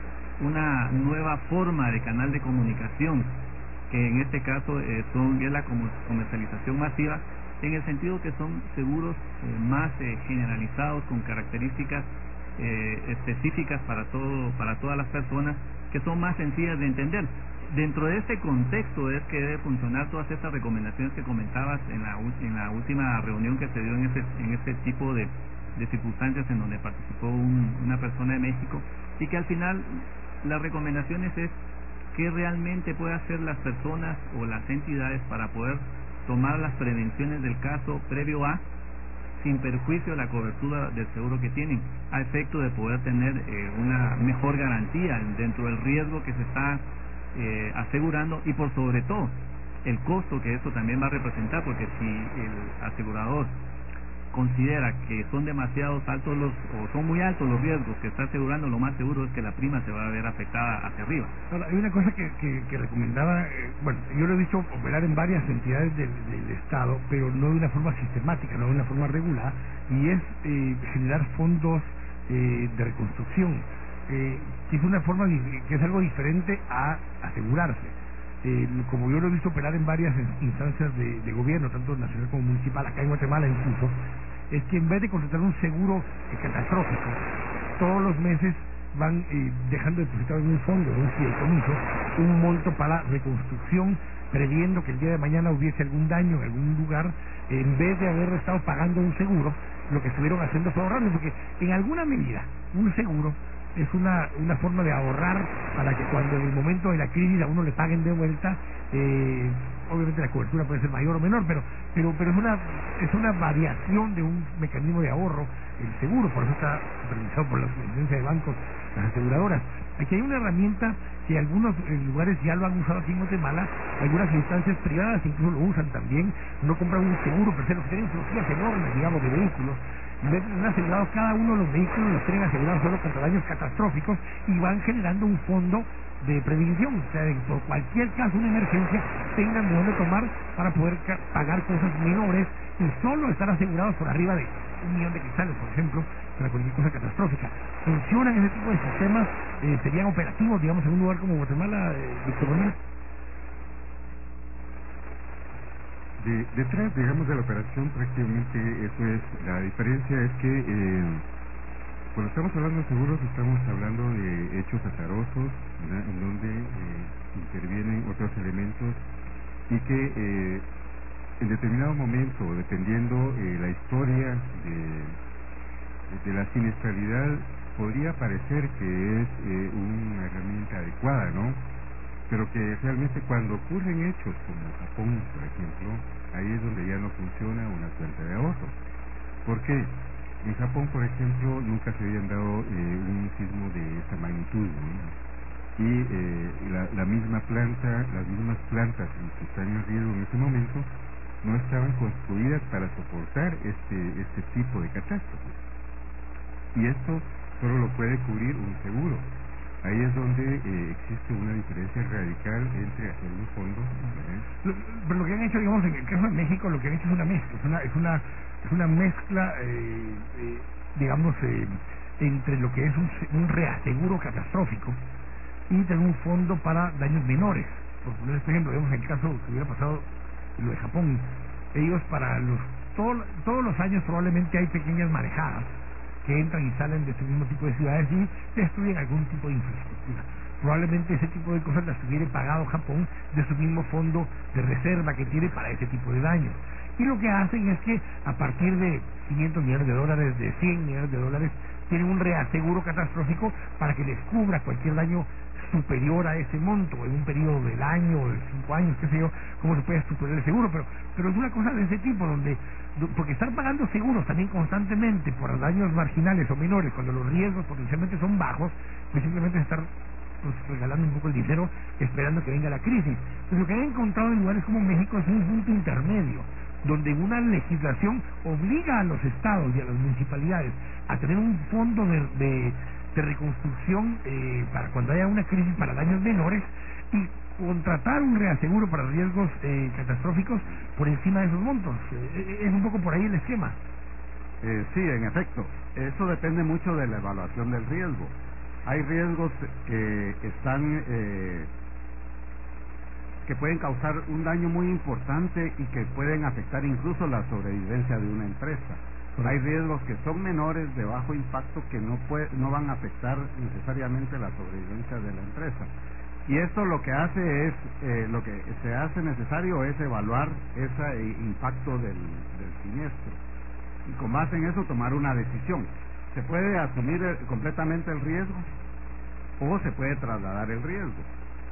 una nueva forma de canal de comunicación, que en este caso es la comercialización masiva, en el sentido que son seguros más generalizados, con características específicas para todas las personas, que son más sencillas de entender. Dentro de este contexto es que debe funcionar todas estas recomendaciones que comentabas en la última reunión que se dio en este tipo de circunstancias en donde participó una persona de México, y que al final las recomendaciones es qué realmente pueden hacer las personas o las entidades para poder tomar las prevenciones del caso previo a, sin perjuicio de la cobertura del seguro que tienen, a efecto de poder tener una mejor garantía dentro del riesgo que se está asegurando, y por sobre todo el costo que esto también va a representar, porque si el asegurador considera que son demasiados altos o son muy altos los riesgos que está asegurando, lo más seguro es que la prima se va a ver afectada hacia arriba. Ahora, hay una cosa que recomendaba, bueno, yo lo he visto operar en varias entidades del Estado, pero no de una forma sistemática, no de una forma regulada, y es generar fondos de reconstrucción, que es una forma que es algo diferente a asegurarse. Como yo lo he visto operar en varias instancias de gobierno, tanto nacional como municipal, acá en Guatemala incluso, es que en vez de contratar un seguro catastrófico, todos los meses van dejando depositado en un fondo, en un fideicomiso, un monto para reconstrucción, previendo que el día de mañana hubiese algún daño en algún lugar, en vez de haber estado pagando un seguro, lo que estuvieron haciendo fue ahorrando, porque en alguna medida un seguro es una forma de ahorrar para que cuando en el momento de la crisis a uno le paguen de vuelta. Obviamente la cobertura puede ser mayor o menor, pero es una variación de un mecanismo de ahorro, el seguro. Por eso está supervisado por la Superintendencia de Bancos, las aseguradoras. Aquí hay una herramienta que algunos lugares ya lo han usado aquí en Guatemala, algunas instancias privadas incluso lo usan también. No compran un seguro, pero los tienen flotillas enormes, digamos, de vehículos. Han asegurado cada uno de los vehículos, los tienen asegurados solo contra daños catastróficos, y van generando un fondo de prevención, o sea, por cualquier caso, una emergencia, tengan de dónde tomar para poder pagar cosas menores y solo estar asegurados por arriba de 1.000.000 de quetzales, por ejemplo, para cualquier cosa catastrófica. ¿Funcionan ese tipo de sistemas? ¿Serían operativos, digamos, en un lugar como Guatemala, Víctor Manuel? Detrás, digamos, de la operación, prácticamente eso es. La diferencia es que cuando estamos hablando de seguros, estamos hablando de hechos azarosos, ¿verdad?, en donde intervienen otros elementos y que en determinado momento, dependiendo la historia de la siniestralidad, podría parecer que es una herramienta adecuada, ¿no? Pero que realmente cuando ocurren hechos como Japón, por ejemplo, ahí es donde ya no funciona una cuenta de ahorro. ¿Por qué? En Japón, por ejemplo, nunca se habían dado un sismo de esa magnitud, ¿no? Y las mismas plantas que están en riesgo en ese momento no estaban construidas para soportar este tipo de catástrofes. Y esto solo lo puede cubrir un seguro. Ahí es donde existe una diferencia radical entre hacer un fondo. Pero lo que han hecho, digamos, en el caso de México, lo que han hecho es una mezcla, es una mezcla, digamos, entre lo que es un reaseguro catastrófico y tener un fondo para daños menores. Por poner este ejemplo, digamos, en el caso que hubiera pasado lo de Japón, ellos todos los años probablemente hay pequeñas marejadas que entran y salen de ese mismo tipo de ciudades y destruyen algún tipo de infraestructura. Probablemente ese tipo de cosas las hubiera pagado Japón de su mismo fondo de reserva que tiene para ese tipo de daños. Y lo que hacen es que a partir de $500 millones, de $100 millones, tienen un reaseguro catastrófico para que les cubra cualquier daño superior a ese monto en un periodo del año o de 5 años, qué sé yo, cómo se puede estructurar el seguro, pero es una cosa de ese tipo porque estar pagando seguros también constantemente por daños marginales o menores cuando los riesgos potencialmente son bajos, pues simplemente estar regalando un poco el dinero esperando que venga la crisis. Pues lo que han encontrado en lugares como México es un punto intermedio, donde una legislación obliga a los estados y a las municipalidades a tener un fondo de reconstrucción para cuando haya una crisis para daños menores y contratar un reaseguro para riesgos catastróficos por encima de esos montos. Es un poco por ahí el esquema. Sí, en efecto, eso depende mucho de la evaluación del riesgo. Hay riesgos que están que pueden causar un daño muy importante y que pueden afectar incluso la sobrevivencia de una empresa. Hay riesgos que son menores, de bajo impacto, que no van a afectar necesariamente la sobrevivencia de la empresa. Y esto lo que hace es, lo que se hace necesario es evaluar ese impacto del siniestro. Y con base en eso tomar una decisión. Se puede asumir completamente el riesgo o se puede trasladar el riesgo.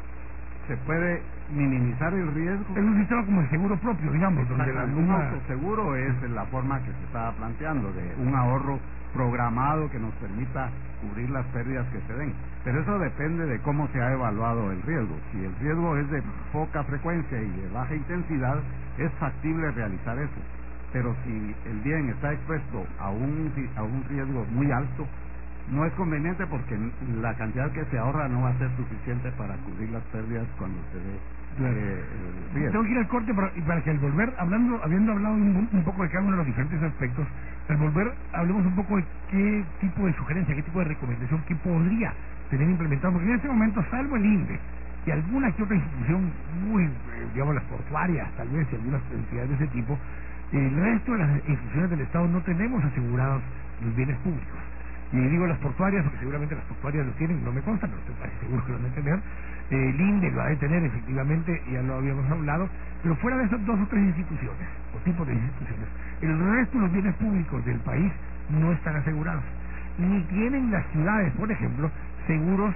Se puede minimizar el riesgo. Es un sistema como el seguro propio, digamos, donde un autoseguro es la forma que se estaba planteando, de un ahorro programado que nos permita cubrir las pérdidas que se den. Pero eso depende de cómo se ha evaluado el riesgo. Si el riesgo es de poca frecuencia y de baja intensidad, es factible realizar eso. Pero si el bien está expuesto a un riesgo muy alto, no es conveniente porque la cantidad que se ahorra no va a ser suficiente para cubrir las pérdidas cuando se dé riesgo. Tengo que ir al corte para que al volver, habiendo hablado un poco de cada uno de los diferentes aspectos, al volver hablemos un poco de qué tipo de sugerencia, qué tipo de recomendación que podría tener implementado, porque en este momento, salvo el INDE y alguna que otra institución muy, digamos, las portuarias, tal vez, y algunas entidades de ese tipo, el resto de las instituciones del Estado no tenemos asegurados los bienes públicos. Y digo las portuarias porque seguramente las portuarias lo tienen, no me consta, pero estoy casi seguro que lo van a tener. El INDE lo ha de tener, efectivamente, ya lo habíamos hablado, pero fuera de esas 2 o 3 instituciones, o tipos de instituciones, el resto de los bienes públicos del país no están asegurados. Ni tienen las ciudades, por ejemplo, seguros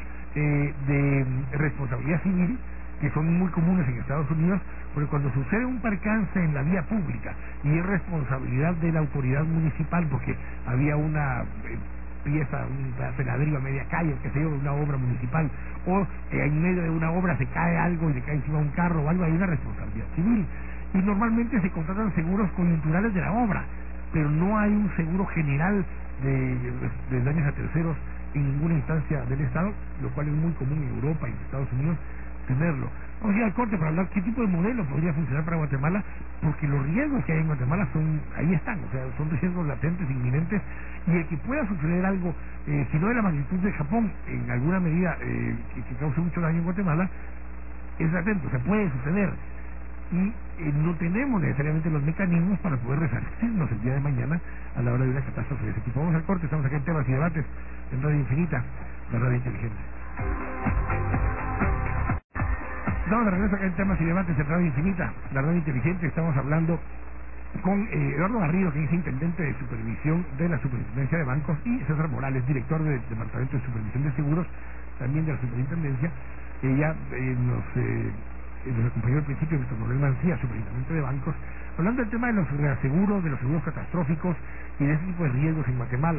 de responsabilidad civil, que son muy comunes en Estados Unidos, porque cuando sucede un percance en la vía pública y es responsabilidad de la autoridad municipal, porque había una pieza, un pedazo de ladrillo a media calle, que se yo, una obra municipal, o en medio de una obra se cae algo y le cae encima un carro o algo, hay una responsabilidad civil. Y normalmente se contratan seguros coyunturales de la obra, pero no hay un seguro general de daños a terceros en ninguna instancia del Estado, lo cual es muy común en Europa y en Estados Unidos tenerlo. Vamos a ir al corte para hablar qué tipo de modelo podría funcionar para Guatemala, porque los riesgos que hay en Guatemala ahí están, o sea, son riesgos latentes, inminentes, y el que pueda suceder algo, si no de la magnitud de Japón, en alguna medida que cause mucho daño en Guatemala, es latente, o sea, puede suceder. Y no tenemos necesariamente los mecanismos para poder resarcirnos el día de mañana a la hora de una catástrofe de ese tipo. Vamos al corte, estamos aquí en Temas y Debates, en Radio Infinita, la radio inteligente. Estamos de regreso acá en Temas y Debates en Radio Infinita, la radio inteligente. Estamos hablando con Eduardo Garrido, que es intendente de supervisión de la Superintendencia de Bancos, y César Morales, director del Departamento de Supervisión de Seguros, también de la Superintendencia. Ella nos acompañó al principio Víctor Manuel Mancía, superintendente de bancos, hablando del tema de los reaseguros, de los seguros catastróficos y de ese tipo de riesgos en Guatemala.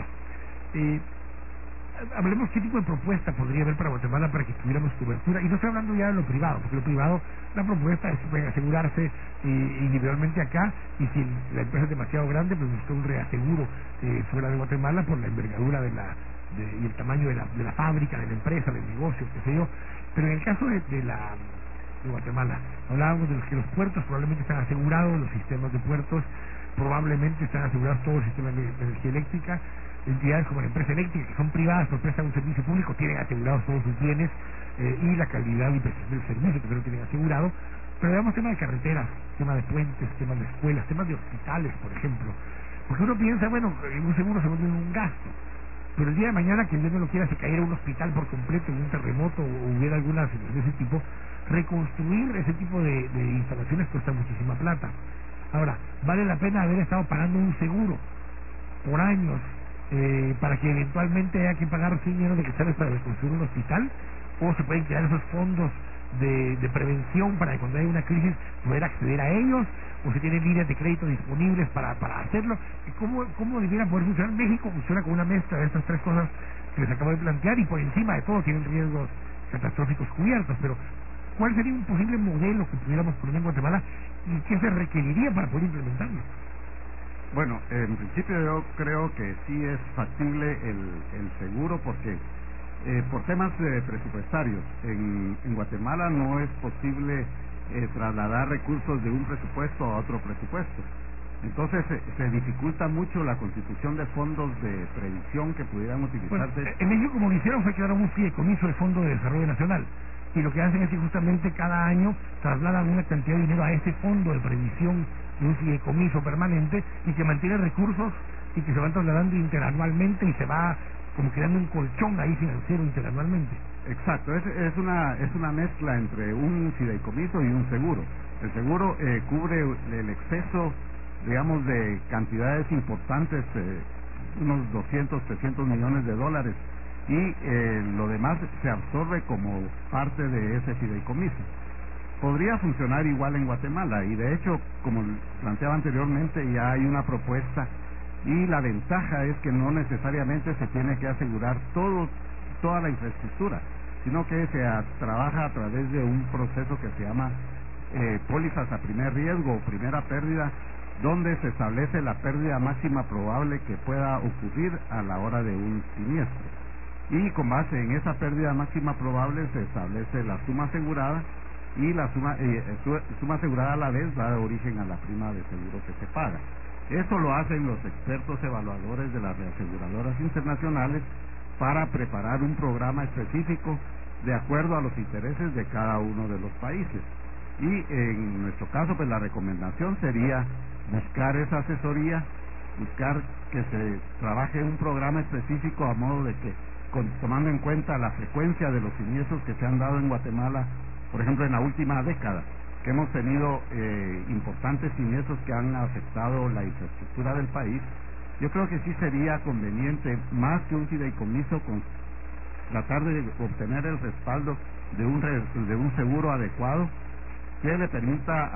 Hablemos qué tipo de propuesta podría haber para Guatemala para que tuviéramos cobertura, y no estoy hablando ya de lo privado, porque lo privado, la propuesta es asegurarse individualmente acá, y si la empresa es demasiado grande, pues buscar un reaseguro fuera de Guatemala por la envergadura y el tamaño de la fábrica, de la empresa, del negocio, qué sé yo. Pero en el caso de Guatemala, hablábamos de que los puertos probablemente están asegurados, los sistemas de puertos probablemente están asegurados, todo el sistema de energía eléctrica. Entidades como la empresa eléctrica, que son privadas pero prestan un servicio público, tienen asegurados todos sus bienes y la calidad y prestación del servicio que no tienen asegurado. Pero veamos tema de carreteras, tema de puentes, temas de escuelas, temas de hospitales, por ejemplo. Porque uno piensa, bueno, un seguro se vuelve un gasto, pero el día de mañana que Dios no lo quiera se cayera un hospital por completo en un terremoto o hubiera alguna situación de ese tipo, reconstruir ese tipo de instalaciones cuesta muchísima plata. Ahora, vale la pena haber estado pagando un seguro por años para que eventualmente haya que pagar 100 millones de quetzales para reconstruir un hospital, o se pueden crear esos fondos de prevención para que cuando haya una crisis poder acceder a ellos, o se tienen líneas de crédito disponibles para hacerlo. ¿Cómo debiera poder funcionar? México funciona con una mezcla de estas tres cosas que les acabo de plantear, y por encima de todo tienen riesgos catastróficos cubiertos, pero ¿cuál sería un posible modelo que pudiéramos poner en Guatemala y qué se requeriría para poder implementarlo? Bueno, en principio yo creo que sí es factible el seguro porque por temas presupuestarios en Guatemala no es posible trasladar recursos de un presupuesto a otro presupuesto. Entonces se dificulta mucho la constitución de fondos de previsión que pudieran utilizarse. Bueno, en México como lo hicieron fue que crearon un fideicomiso de Fondo de Desarrollo Nacional, y lo que hacen es que justamente cada año trasladan una cantidad de dinero a ese fondo de previsión de un fideicomiso permanente, y que mantiene recursos y que se van trasladando interanualmente y se va como creando un colchón ahí financiero interanualmente. Exacto, es una mezcla entre un fideicomiso y un seguro. El seguro cubre el exceso, digamos, de cantidades importantes, unos 200, 300 millones de dólares, y lo demás se absorbe como parte de ese fideicomiso. Podría funcionar igual en Guatemala, y de hecho, como planteaba anteriormente, ya hay una propuesta, y la ventaja es que no necesariamente se tiene que asegurar toda la infraestructura, sino que se trabaja a través de un proceso que se llama pólizas a primer riesgo o primera pérdida, donde se establece la pérdida máxima probable que pueda ocurrir a la hora de un siniestro. Y con base en esa pérdida máxima probable se establece la suma asegurada, y la suma asegurada a la vez da origen a la prima de seguro que se paga. Eso lo hacen los expertos evaluadores de las reaseguradoras internacionales para preparar un programa específico de acuerdo a los intereses de cada uno de los países. Y en nuestro caso, pues la recomendación sería buscar esa asesoría, buscar que se trabaje un programa específico a modo de que, tomando en cuenta la frecuencia de los siniestros que se han dado en Guatemala, por ejemplo en la última década, que hemos tenido importantes siniestros que han afectado la infraestructura del país, yo creo que sí sería conveniente, más que un fideicomiso, tratar de obtener el respaldo de un seguro adecuado que le permita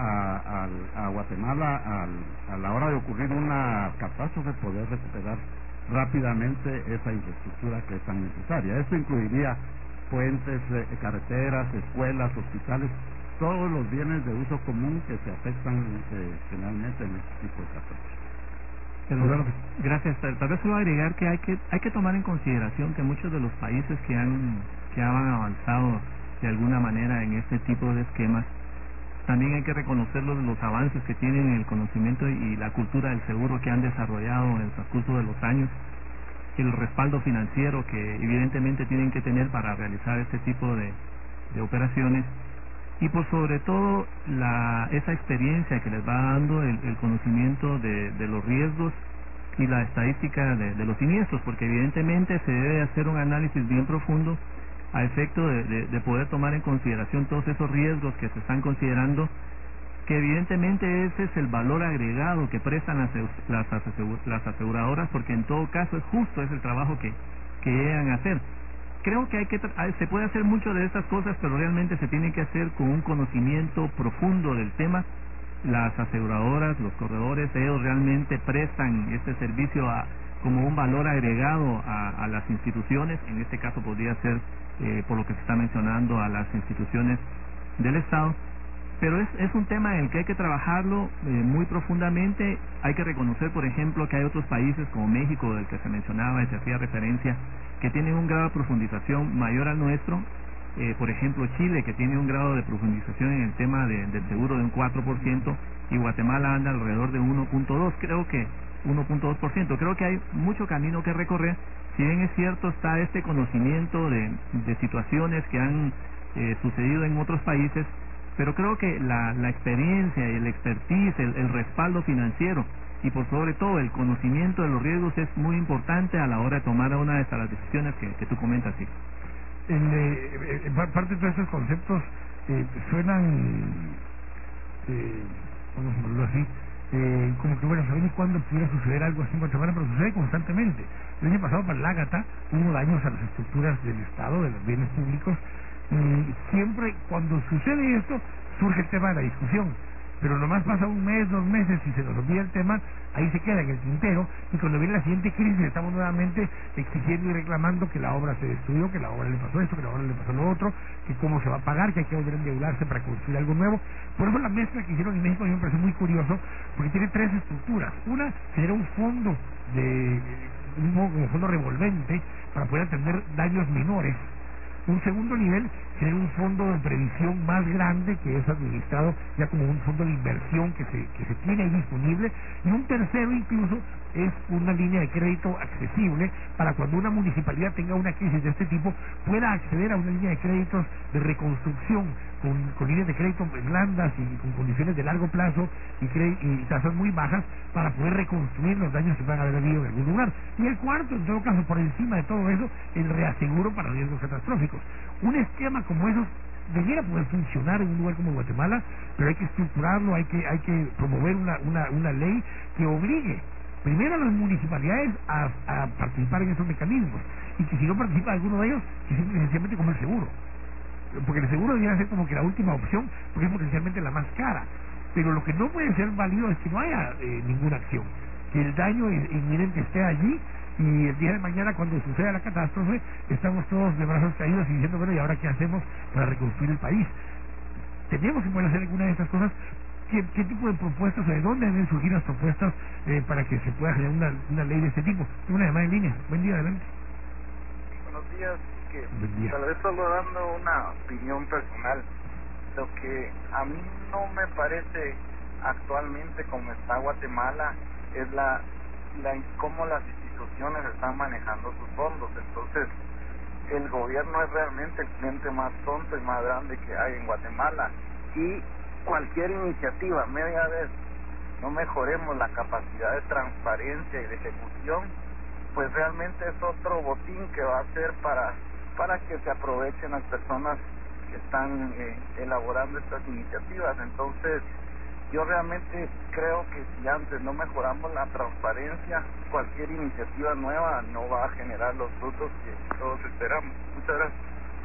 a Guatemala, a la hora de ocurrir una catástrofe, poder recuperar rápidamente esa infraestructura que es tan necesaria. Esto incluiría puentes, carreteras, escuelas, hospitales, todos los bienes de uso común que se afectan generalmente en este tipo de catástrofes. Pero, gracias. Tal vez solo agregar que hay que tomar en consideración que muchos de los países que han avanzado de alguna manera en este tipo de esquemas, también hay que reconocer los avances que tienen en el conocimiento y la cultura del seguro que han desarrollado en el transcurso de los años, el respaldo financiero que evidentemente tienen que tener para realizar este tipo de operaciones, y por sobre todo esa experiencia que les va dando el conocimiento de los riesgos y la estadística de los siniestros, porque evidentemente se debe hacer un análisis bien profundo a efecto de poder tomar en consideración todos esos riesgos que se están considerando, que evidentemente ese es el valor agregado que prestan las aseguradoras, porque en todo caso es el trabajo que llegan a hacer. Creo que se puede hacer mucho de estas cosas, pero realmente se tiene que hacer con un conocimiento profundo del tema. Las aseguradoras, los corredores, ellos realmente prestan este servicio como un valor agregado a las instituciones. En este caso podría ser, por lo que se está mencionando, a las instituciones del Estado. Pero es un tema en el que hay que trabajarlo muy profundamente. Hay que reconocer, por ejemplo, que hay otros países como México, del que se mencionaba y se hacía referencia, que tienen un grado de profundización mayor al nuestro. Por ejemplo, Chile, que tiene un grado de profundización en el tema del seguro de un 4%, y Guatemala anda alrededor de 1.2%, creo que 1.2%. Creo que hay mucho camino que recorrer. Si bien es cierto, está este conocimiento de situaciones que han sucedido en otros países, pero creo que la experiencia y el expertise, el respaldo financiero y por sobre todo el conocimiento de los riesgos es muy importante a la hora de tomar una de estas decisiones que tú comentas, sí. Parte de todos estos conceptos suenan, vamos a ponerlo así, como que bueno, ¿saben ni cuándo pudiera suceder algo así en Guatemala? Pero sucede constantemente. El año pasado para el Ágata hubo daños a las estructuras del Estado, de los bienes públicos, y siempre cuando sucede esto surge el tema de la discusión, pero nomás pasa un mes, 2 meses y se nos olvida el tema, ahí se queda en el tintero, y cuando viene la siguiente crisis estamos nuevamente exigiendo y reclamando que la obra se destruyó, que la obra le pasó esto, que la obra le pasó lo otro, que cómo se va a pagar, que hay que volver a endeudarse para construir algo nuevo. Por eso la mezcla que hicieron en México a mí me parece muy curioso, porque tiene 3 estructuras. Una, genera un fondo como fondo revolvente para poder atender daños menores. Un segundo nivel genera un fondo de previsión más grande que es administrado ya como un fondo de inversión que se tiene ahí disponible, y un tercero incluso es una línea de crédito accesible para cuando una municipalidad tenga una crisis de este tipo pueda acceder a una línea de créditos de reconstrucción con líneas de crédito blandas y con condiciones de largo plazo y tasas muy bajas para poder reconstruir los daños que puedan haber habido en algún lugar. Y el cuarto, en todo caso, por encima de todo eso, el reaseguro para riesgos catastróficos. Un esquema como esos debiera poder funcionar en un lugar como Guatemala, pero hay que estructurarlo, hay que promover una ley que obligue primero a las municipalidades a participar en esos mecanismos, y que si no participa alguno de ellos, que sencillamente como el seguro, porque el seguro debería ser como que la última opción, porque es potencialmente la más cara. Pero lo que no puede ser válido es que no haya ninguna acción, que el daño inminente esté allí, y el día de mañana cuando suceda la catástrofe estamos todos de brazos caídos y diciendo, bueno, ¿y ahora qué hacemos para reconstruir el país? Tenemos que poder hacer alguna de estas cosas. ¿Qué tipo de propuestas o de dónde deben surgir las propuestas para que se pueda generar una ley de este tipo? Tengo una llamada en línea. Buen día, adelante. Buenos días, que Buen día. tal vez solo dando una opinión personal. Lo que a mí no me parece actualmente como está Guatemala es cómo las instituciones están manejando sus fondos. Entonces, el gobierno es realmente el cliente más tonto y más grande que hay en Guatemala, y cualquier iniciativa, media vez no mejoremos la capacidad de transparencia y de ejecución, pues realmente es otro botín que va a ser para que se aprovechen las personas que están elaborando estas iniciativas. Entonces, yo realmente creo que si antes no mejoramos la transparencia, cualquier iniciativa nueva no va a generar los frutos que todos esperamos. Muchas gracias.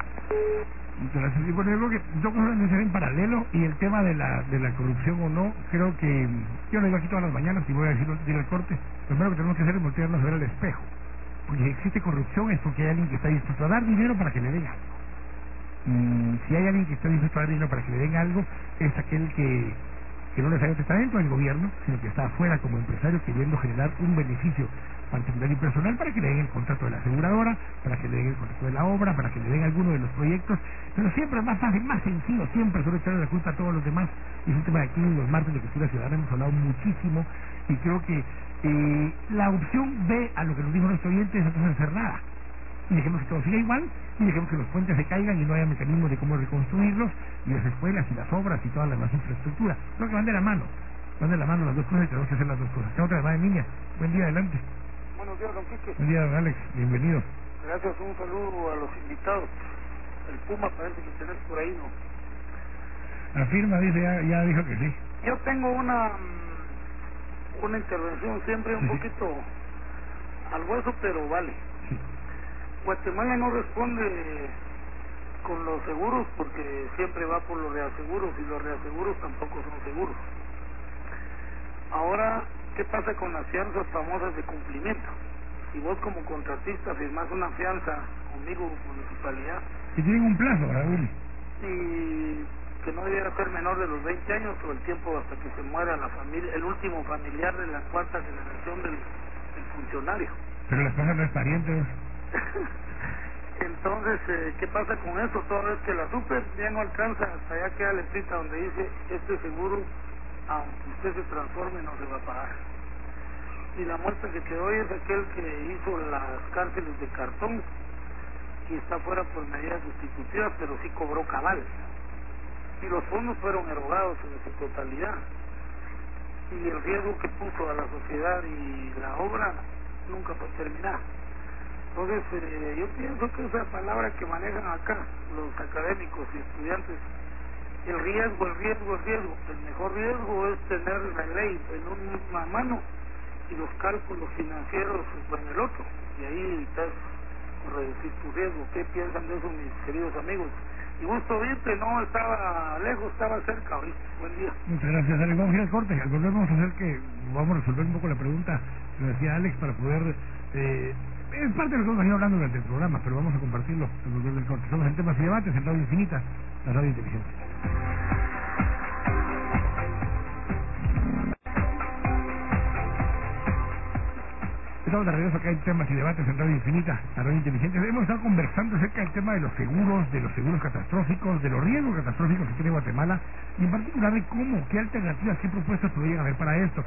Muchas gracias. Y bueno, yo creo que dos cosas deben ser en paralelo, y el tema de la corrupción o no, creo que yo lo digo aquí todas las mañanas y voy a decirlo al corte. Lo primero que tenemos que hacer es voltearnos a ver al espejo, porque si existe corrupción es porque hay alguien que está dispuesto a dar dinero para que le den algo. Si hay alguien que está dispuesto a dar dinero para que le den algo, es aquel que no necesariamente está dentro del gobierno, sino que está afuera como empresario queriendo generar un beneficio particular y personal para que le den el contrato de la aseguradora, para que le den el contrato de la obra, para que le den alguno de los proyectos. Pero siempre es más fácil, más sencillo, siempre suele echarle la culpa a todos los demás. Y es un tema de aquí en los martes de Cultura Ciudadana hemos hablado muchísimo, y creo que la opción B a lo que nos dijo nuestro oyente es no hacer nada, y dejemos que todo siga igual, y dejemos que los puentes se caigan y no haya mecanismos de cómo reconstruirlos, y las escuelas y las obras y toda la demás infraestructura. Creo que van de la mano las dos cosas, y tenemos que hacer las dos cosas. Tengo otra llamada en línea. Buen día, adelante. Buenos días, don Quique. Buen día, don Alex, bienvenido. Gracias, un saludo a los invitados. El Puma parece que tenés por ahí, ¿no? Afirma, dice, ya dijo que sí. Yo tengo una intervención siempre un poquito al hueso, pero vale. Guatemala no responde con los seguros porque siempre va por los reaseguros, y los reaseguros tampoco son seguros. Ahora, ¿qué pasa con las fianzas famosas de cumplimiento? Si vos como contratista firmás una fianza conmigo, municipalidad, Que tienen un plazo, ¿verdad, Willy? y que no debiera ser menor de los 20 años o el tiempo hasta que se muera la familia, el último familiar de la cuarta generación del funcionario. Pero la esposa no es pariente. Entonces, ¿qué pasa con eso? Toda vez que la super ya no alcanza, hasta allá queda la letrita donde dice, este seguro, aunque usted se transforme, no se va a pagar. Y la muestra que te doy es aquel que hizo las cárceles de cartón y está fuera por medidas sustitutivas, pero sí cobró cabal. Y los fondos fueron erogados en su totalidad. y el riesgo que puso a la sociedad y la obra nunca fue terminada. Entonces, yo pienso que esa palabra que manejan acá los académicos y estudiantes, el riesgo. El mejor riesgo es tener la ley en una mano y los cálculos financieros en el otro, y ahí estás por reducir tu riesgo. ¿Qué piensan de eso, mis queridos amigos? Y gusto oírte, no estaba lejos, estaba cerca. ¿Oíste? Buen día. Muchas gracias, Alex. Vamos a ir al corte. Al volver vamos a hacer que vamos a resolver un poco la pregunta que decía Alex para poder... es parte de lo que hemos venido hablando durante el programa, pero vamos a compartirlo al volver del corte. Somos en Temas y Debates, en Radio Infinita, la radio inteligente. Estamos de regreso acá en Temas y Debates en Radio Infinita, la radio inteligente. Hemos estado conversando acerca del tema de los seguros catastróficos, de los riesgos catastróficos que tiene Guatemala, y en particular de qué alternativas, qué propuestas podrían haber para esto.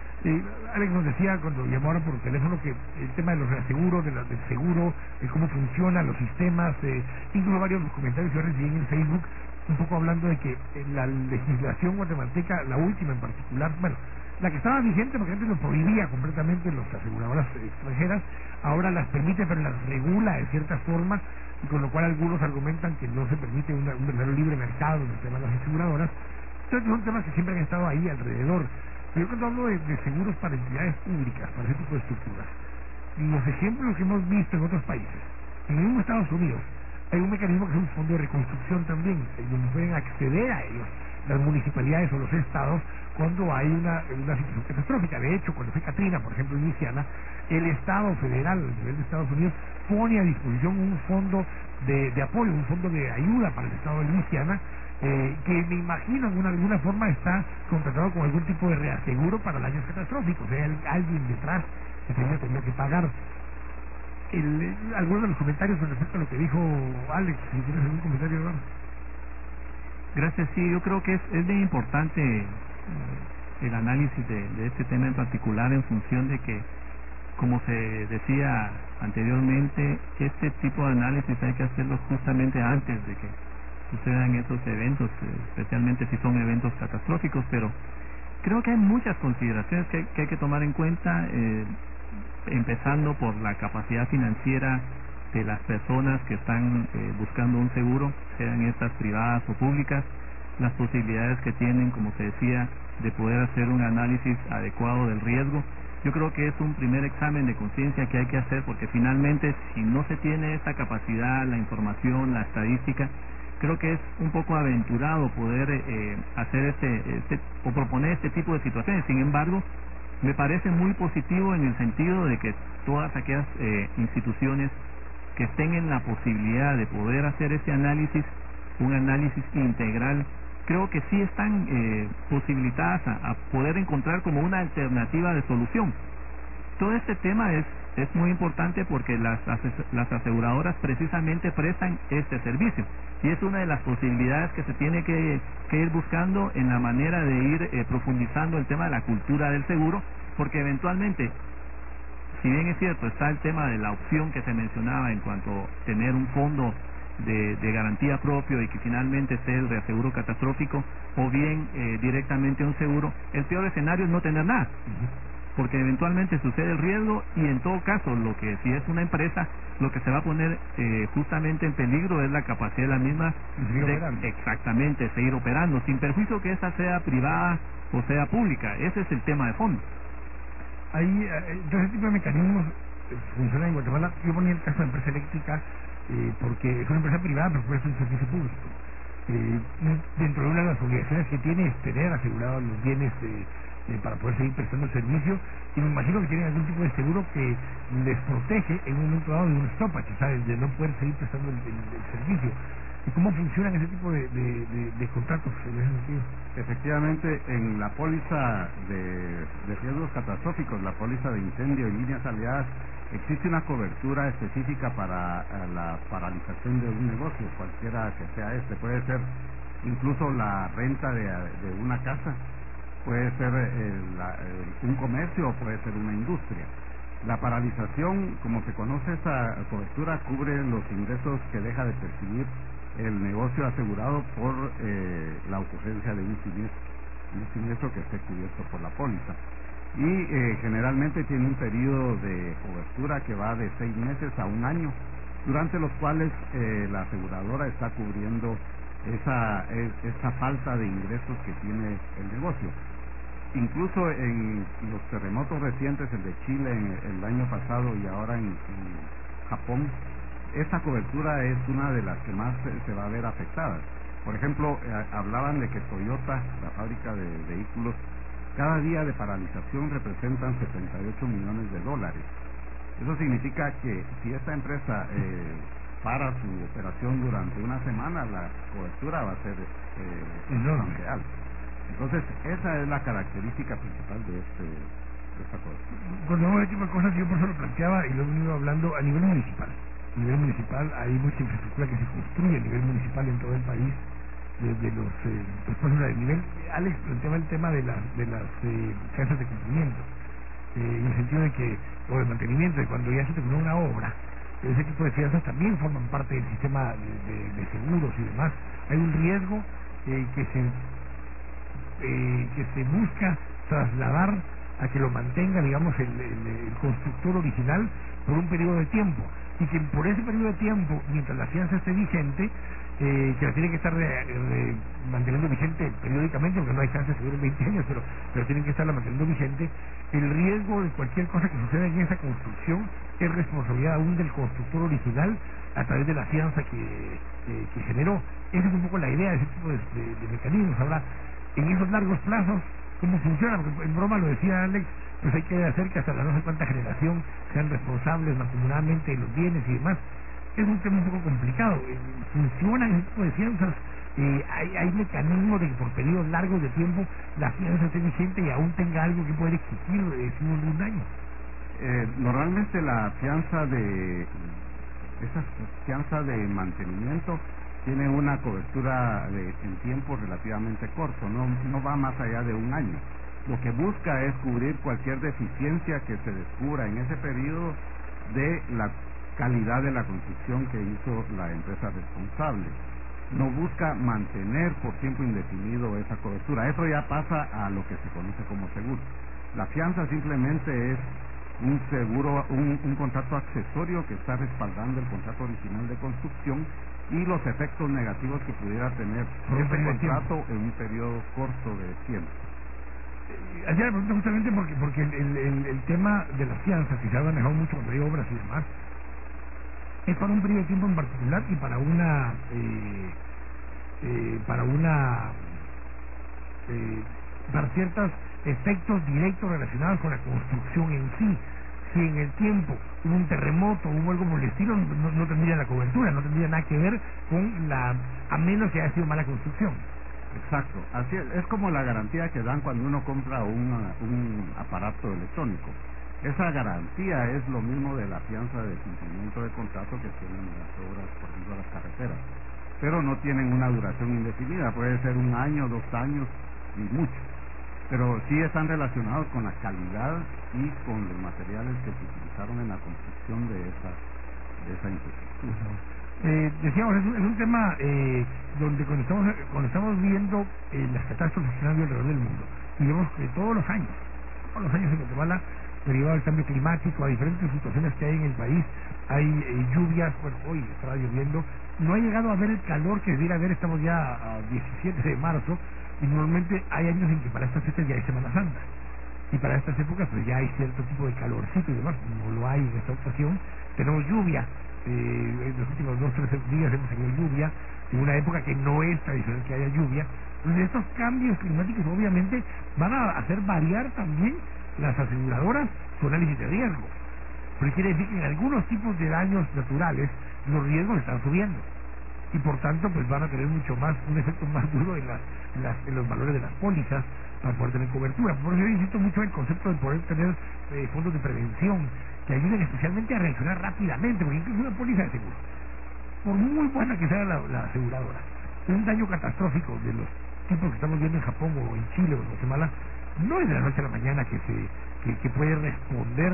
Alex nos decía cuando llamó ahora por teléfono que el tema de los reaseguros, del seguro, cómo funcionan los sistemas, incluso varios comentarios que yo recibí en Facebook, un poco hablando de que la legislación guatemalteca, la última en particular, bueno, la que estaba vigente porque antes lo prohibía completamente las aseguradoras extranjeras, ahora las permite pero las regula de cierta forma, y con lo cual algunos argumentan que no se permite un verdadero libre mercado en el tema de las aseguradoras. Entonces son temas que siempre han estado ahí alrededor. Pero yo cuando hablo de seguros para entidades públicas, para ese tipo de estructuras, los ejemplos que hemos visto en otros países, en el mismo Estados Unidos, hay un mecanismo que es un fondo de reconstrucción también, donde pueden acceder a ellos las municipalidades o los estados cuando hay una situación catastrófica. De hecho, cuando fue Katrina, por ejemplo, en Luisiana, el Estado federal, a nivel de Estados Unidos, pone a disposición un fondo de apoyo, un fondo de ayuda para el Estado de Luisiana, que me imagino de alguna forma está contratado con algún tipo de reaseguro para daños catastróficos. O sea, hay alguien detrás que tenía que pagar. Algunos de los comentarios con respecto a lo que dijo Alex, si tienes algún comentario, ¿verdad? Gracias, sí, yo creo que es bien importante el análisis de este tema en particular, en función de que, como se decía anteriormente, este tipo de análisis hay que hacerlo justamente antes de que sucedan estos eventos, especialmente si son eventos catastróficos, pero creo que hay muchas consideraciones que hay que tomar en cuenta, empezando por la capacidad financiera de las personas que están buscando un seguro, sean estas privadas o públicas, las posibilidades que tienen, como se decía, de poder hacer un análisis adecuado del riesgo. Yo creo que es un primer examen de conciencia que hay que hacer, porque finalmente si no se tiene esta capacidad, la información, la estadística, creo que es un poco aventurado poder hacer o proponer este tipo de situaciones. Sin embargo, me parece muy positivo en el sentido de que todas aquellas instituciones que estén en la posibilidad de poder hacer ese análisis, un análisis integral, creo que sí están posibilitadas a poder encontrar como una alternativa de solución. Todo este tema es muy importante porque las aseguradoras precisamente prestan este servicio, y es una de las posibilidades que se tiene que ir buscando en la manera de ir profundizando el tema de la cultura del seguro, porque eventualmente, si bien es cierto, está el tema de la opción que se mencionaba en cuanto a tener un fondo de garantía propio y que finalmente sea el reaseguro catastrófico, o bien directamente un seguro, el peor escenario es no tener nada, porque eventualmente sucede el riesgo, y en todo caso, si es una empresa, lo que se va a poner justamente en peligro es la capacidad de la misma de seguir operando, sin perjuicio que esta sea privada o sea pública. Ese es el tema de fondo. Ahí, ese tipo de mecanismos funcionan en Guatemala. Yo ponía el caso de empresa eléctrica, porque es una empresa privada, pero puede ser un servicio público. Dentro de una de las obligaciones que tiene es tener asegurados los bienes para poder seguir prestando el servicio, y me imagino que tienen algún tipo de seguro que les protege en un momento dado de un stoppage, ¿sabes?, de no poder seguir prestando el servicio. ¿Y cómo funcionan ese tipo de contratos en ese sentido? Efectivamente, en la póliza de riesgos catastróficos, la póliza de incendio y líneas aliadas, existe una cobertura específica para la paralización de un negocio, cualquiera que sea puede ser incluso la renta de una casa, puede ser un comercio o puede ser una industria. La paralización, como se conoce, esa cobertura cubre los ingresos que deja de percibir el negocio asegurado por la ocurrencia de un siniestro. un siniestro que esté cubierto por la póliza. Y generalmente tiene un periodo de cobertura que va de 6 meses a 1 año, durante los cuales la aseguradora está cubriendo esa falta de ingresos que tiene el negocio. Incluso en los terremotos recientes, el de Chile el año pasado y ahora en Japón, esta cobertura es una de las que más se va a ver afectada. Por ejemplo, hablaban de que Toyota, la fábrica de vehículos, cada día de paralización representan $78 millones. Eso significa que si esta empresa para su operación durante una semana, la cobertura va a ser enorme, alta. Entonces, esa es la característica principal de esta cobertura. Cuando vemos este tipo de cosas, yo por eso lo planteaba y lo he venido hablando a nivel municipal. A nivel municipal hay mucha infraestructura que se construye a nivel municipal en todo el país, desde los por ejemplo, el nivel. Alex planteaba el tema de las casas de cumplimiento, en el sentido de que, o de mantenimiento, de cuando ya se terminó una obra, ese tipo de fianzas también forman parte del sistema de seguros y demás. Hay un riesgo que se busca trasladar a que lo mantenga, digamos, el constructor original por un periodo de tiempo, y que por ese periodo de tiempo, mientras la fianza esté vigente, que la tiene que estar manteniendo vigente periódicamente, porque no hay chance de seguir en 20 años, pero tienen que estarla manteniendo vigente. El riesgo de cualquier cosa que suceda en esa construcción es responsabilidad aún del constructor original a través de la fianza que generó. Esa es un poco la idea de ese tipo de mecanismos. Ahora, en esos largos plazos, ¿cómo funciona? Porque en broma lo decía Alex, pues hay que hacer que hasta la no sé cuánta generación sean responsables mancomunadamente de los bienes y demás. Es un tema un poco complicado. ¿Funcionan ese tipo de fianzas? Hay mecanismos de que por periodos largos de tiempo la fianza esté vigente y aún tenga algo que poder exigir si hubo un daño. Normalmente la fianza de mantenimiento tiene una cobertura en tiempo relativamente corto, no va más allá de 1 año. Lo que busca es cubrir cualquier deficiencia que se descubra en ese periodo de la calidad de la construcción que hizo la empresa responsable. No busca mantener por tiempo indefinido esa cobertura. Eso ya pasa a lo que se conoce como seguro. La fianza simplemente es un seguro, un contrato accesorio que está respaldando el contrato original de construcción y los efectos negativos que pudiera tener ese contrato en un periodo corto de tiempo. Hacía la pregunta justamente porque el tema de las fianzas, que se ha manejado mucho cuando hay obras y demás, es para un periodo de tiempo en particular y para ciertos efectos directos relacionados con la construcción en sí. Si en el tiempo hubo un terremoto, hubo algo por el estilo, no tendría la cobertura, no tendría nada que ver con a menos que haya sido mala construcción. Exacto, así es como la garantía que dan cuando uno compra un aparato electrónico. Esa garantía es lo mismo de la fianza de cumplimiento de contrato que tienen las obras, por ejemplo, las carreteras, pero no tienen una duración indefinida, puede ser 1 año, 2 años y mucho, pero sí están relacionados con la calidad y con los materiales que se utilizaron en la construcción de esa infraestructura. Decíamos, es un tema donde cuando estamos viendo las catástrofes que están alrededor del mundo, y vemos que todos los años en Guatemala, derivado del cambio climático, a diferentes situaciones que hay en el país, hay lluvias. Bueno, hoy estaba lloviendo, no ha llegado a haber el calor que debiera haber, estamos ya a 17 de marzo, y normalmente hay años en que para estas fechas ya hay Semana Santa, y para estas épocas pues ya hay cierto tipo de calorcito y demás. No lo hay en esta ocasión, tenemos lluvia. En los últimos 2 o 3 días hemos tenido lluvia, en una época que no es tradicional que haya lluvia. Entonces estos cambios climáticos obviamente van a hacer variar también las aseguradoras su análisis de riesgo, porque quiere decir que en algunos tipos de daños naturales los riesgos están subiendo, y por tanto pues van a tener un efecto más duro en los valores de las pólizas para poder tener cobertura. Por eso yo insisto mucho en el concepto de poder tener fondos de prevención que ayuden especialmente a reaccionar rápidamente, porque incluso una póliza de seguro, por muy buena que sea la aseguradora, un daño catastrófico de los tipos que estamos viendo en Japón o en Chile o en Guatemala, no es de la noche a la mañana que puede responder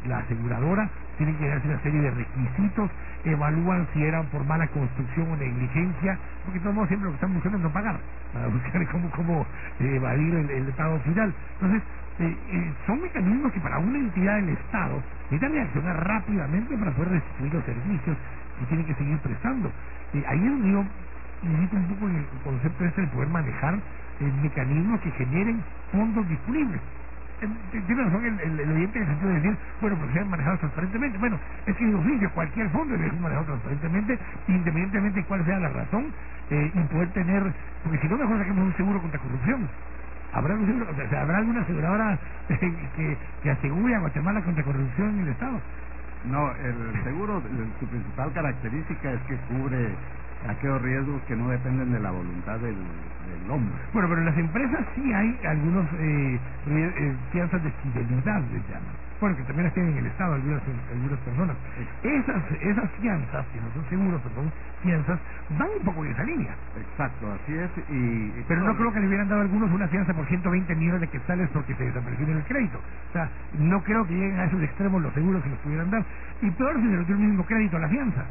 la aseguradora, tienen que darse una serie de requisitos, evalúan si eran por mala construcción o negligencia, porque todos siempre lo que están buscando es no pagar, para buscar cómo evadir el pago final. Entonces, son mecanismos que para una entidad del Estado necesitan reaccionar rápidamente para poder restituir los servicios que tienen que seguir prestando. Ahí es donde yo necesito un poco el concepto de poder manejar mecanismos que generen fondos disponibles. Tiene razón el oyente en el sentido de decir, bueno, pues sean manejados transparentemente. Bueno, es que de oficio cualquier fondo debe ser manejado transparentemente, independientemente de cuál sea la razón, y poder tener, porque si no, mejor saquemos un seguro contra corrupción. ¿Habrá alguna aseguradora que asegure a Guatemala contra corrupción en el Estado? No, el seguro, su principal característica es que cubre aquellos riesgos que no dependen de la voluntad del hombre. Bueno, pero en las empresas sí hay algunos fianzas de fidelidad, les llaman. Bueno, que también las tienen en el Estado algunas personas. Esas fianzas, que no son seguros, perdón, fianzas, van un poco en esa línea. Exacto, así es. Pero no creo que le hubieran dado a algunos una fianza por 120 millones de quetzales porque se desapareció en el crédito. O sea, no creo que lleguen a esos extremos los seguros que los pudieran dar. Y peor si se le dio el mismo crédito a la fianza.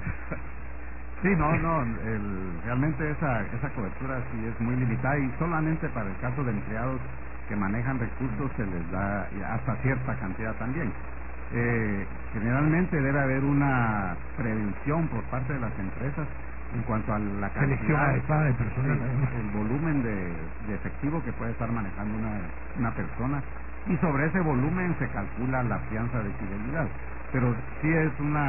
Sí, realmente esa cobertura sí es muy limitada y solamente para el caso de empleados que manejan recursos se les da hasta cierta cantidad también. Generalmente debe haber una prevención por parte de las empresas en cuanto a la selección adecuada de personal, el volumen de efectivo que puede estar manejando una persona, y sobre ese volumen se calcula la fianza de fidelidad. Pero sí es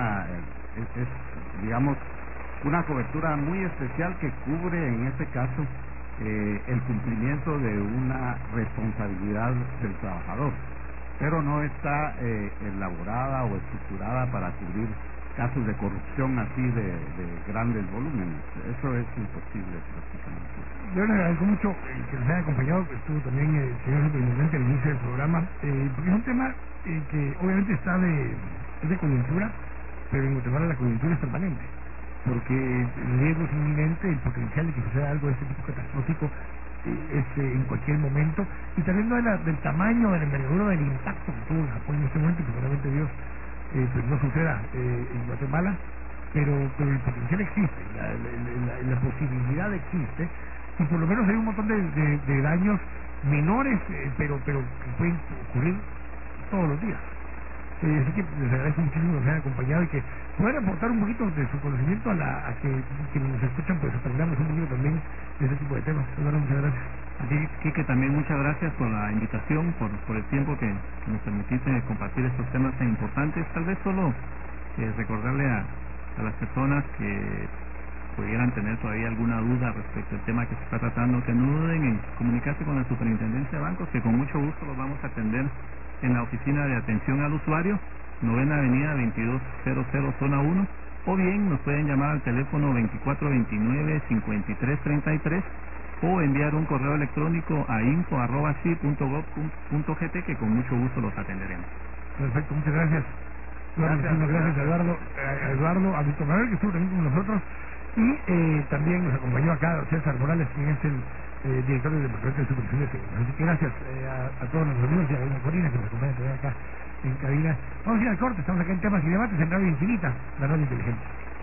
digamos, una cobertura muy especial que cubre en este caso el cumplimiento de una responsabilidad del trabajador, pero no está elaborada o estructurada para cubrir casos de corrupción así de grandes volúmenes. Eso es imposible prácticamente. Yo le agradezco mucho que nos haya acompañado. Estuvo también el señor superintendente al inicio del programa, porque es un tema que obviamente es de coyuntura, pero en Guatemala la coyuntura es permanente, porque el riesgo es inminente, el potencial de que suceda algo de este tipo catastrófico es en cualquier momento, y también no del tamaño, de la envergadura, del impacto que tuvo en Japón en este momento, y seguramente Dios pues no suceda en Guatemala, pero el potencial existe, la posibilidad existe, y por lo menos hay un montón de daños menores, pero que pueden ocurrir todos los días. Así que les agradezco muchísimo que nos hayan acompañado y que puedan aportar un poquito de su conocimiento a que nos escuchan, pues aprendamos un poquito también de ese tipo de temas. Eduardo, muchas gracias. Así que también muchas gracias por la invitación, por el tiempo que nos permitiste compartir estos temas tan importantes. Tal vez solo recordarle a las personas que pudieran tener todavía alguna duda respecto al tema que se está tratando, que no duden en comunicarse con la Superintendencia de Bancos, que con mucho gusto los vamos a atender en la oficina de atención al usuario, 9ª Avenida 2200 Zona 1, o bien nos pueden llamar al teléfono 2429-5333 o enviar un correo electrónico a info@si.gov.gt, que con mucho gusto los atenderemos. Perfecto, muchas gracias. Gracias Eduardo, a Víctor Manuel, que estuvo también con nosotros, y también nos acompañó acá César Morales, quien es el director del Departamento de Supervisión de Seguros. Así que gracias a todos los amigos y a Doña Corina, que nos acompaña también acá en cabina. Vamos a ir al corte, estamos acá en Temas y Debates en Radio Infinita, la radio inteligente.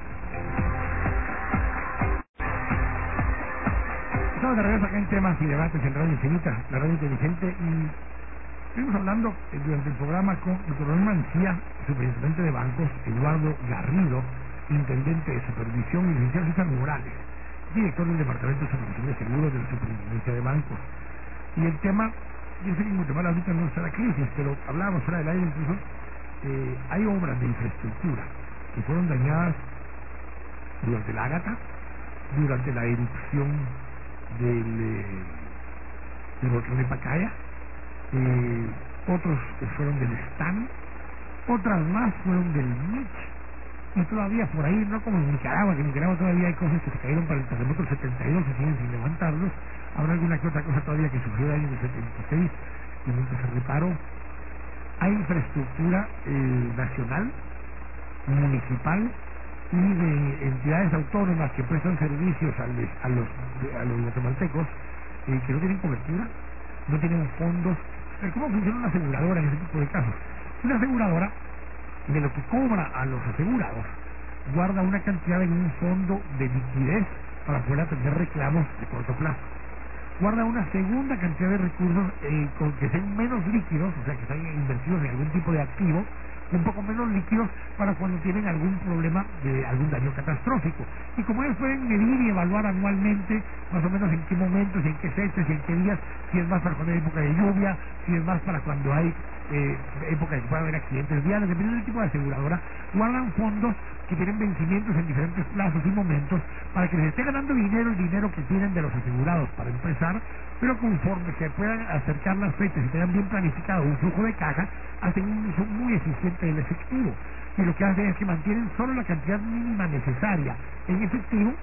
Estamos de regreso acá en Temas y Debates en Radio Infinita, la radio inteligente, y estuvimos hablando durante el programa con el coronel Mancía, superintendente de bancos, Eduardo Garrido, intendente de supervisión, y licenciado César Morales, director del Departamento de Supervisión de Seguros de la Superintendencia de Bancos. Y el tema, yo sé que en Guatemala ahorita no está la crisis, pero hablábamos fuera del aire incluso, hay obras de infraestructura que fueron dañadas durante la Ágata, durante la erupción del volcán de Pacaya, otros fueron del Stan, otras más fueron del Mitch, y todavía por ahí, no como en Nicaragua, que en Nicaragua todavía hay cosas que se cayeron para el terremoto del 72 y siguen sin levantarlos. Habrá alguna que otra cosa todavía que sufrió el año del 76 y nunca se reparó. Hay infraestructura nacional, municipal y de entidades autónomas que prestan servicios a los guatemaltecos, que no tienen cobertura, no tienen fondos. ¿Cómo funciona una aseguradora en ese tipo de casos? Una aseguradora, de lo que cobra a los asegurados, guarda una cantidad en un fondo de liquidez para poder atender reclamos de corto plazo. Guarda una segunda cantidad de recursos con que sean menos líquidos, o sea, que están invertidos en algún tipo de activo, un poco menos líquidos para cuando tienen algún problema de algún daño catastrófico. Y como ellos pueden medir y evaluar anualmente más o menos en qué momentos, en qué fechas y en qué días, si es más para cuando hay época de lluvia, si es más para cuando hay época en que puede haber accidentes viales, dependiendo del tipo de aseguradora, guardan fondos que tienen vencimientos en diferentes plazos y momentos para que les esté ganando dinero, el dinero que tienen de los asegurados para empezar, pero conforme se puedan acercar las fechas y tengan bien planificado un flujo de caja, hacen un uso muy eficiente del efectivo. Y lo que hacen es que mantienen solo la cantidad mínima necesaria en efectivo,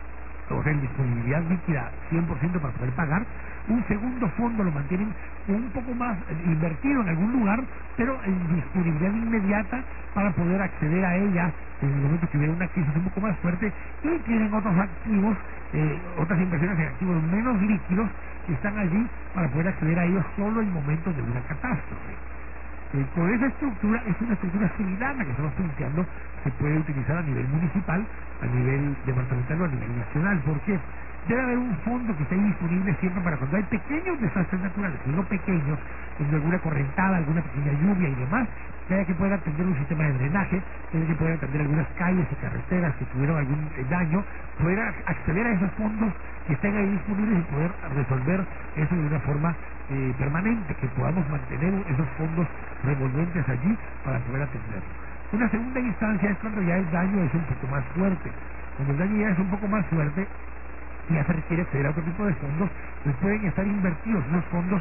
o sea, en disponibilidad líquida 100% para poder pagar. Un segundo fondo lo mantienen un poco más invertido en algún lugar, pero en disponibilidad inmediata para poder acceder a ella en el momento que hubiera una crisis un poco más fuerte. Y tienen otros activos, otras inversiones en activos menos líquidos que están allí para poder acceder a ellos solo en momentos de una catástrofe. Con esa estructura, es una estructura similar a la que estamos planteando, se puede utilizar a nivel municipal, a nivel departamental o a nivel nacional. ¿Por qué? Debe haber un fondo que esté disponible siempre para cuando hay pequeños desastres naturales, digo pequeños, en alguna correntada, alguna pequeña lluvia y demás, que haya que poder atender un sistema de drenaje, que haya que poder atender algunas calles y carreteras que tuvieron algún daño, poder acceder a esos fondos que estén ahí disponibles y poder resolver eso de una forma permanente, que podamos mantener esos fondos revolventes allí para poder atenderlo. Una segunda instancia es cuando ya el daño es un poco más fuerte. Cuando el daño ya es un poco más fuerte, ya se requiere acceder a otro tipo de fondos, pues pueden estar invertidos esos fondos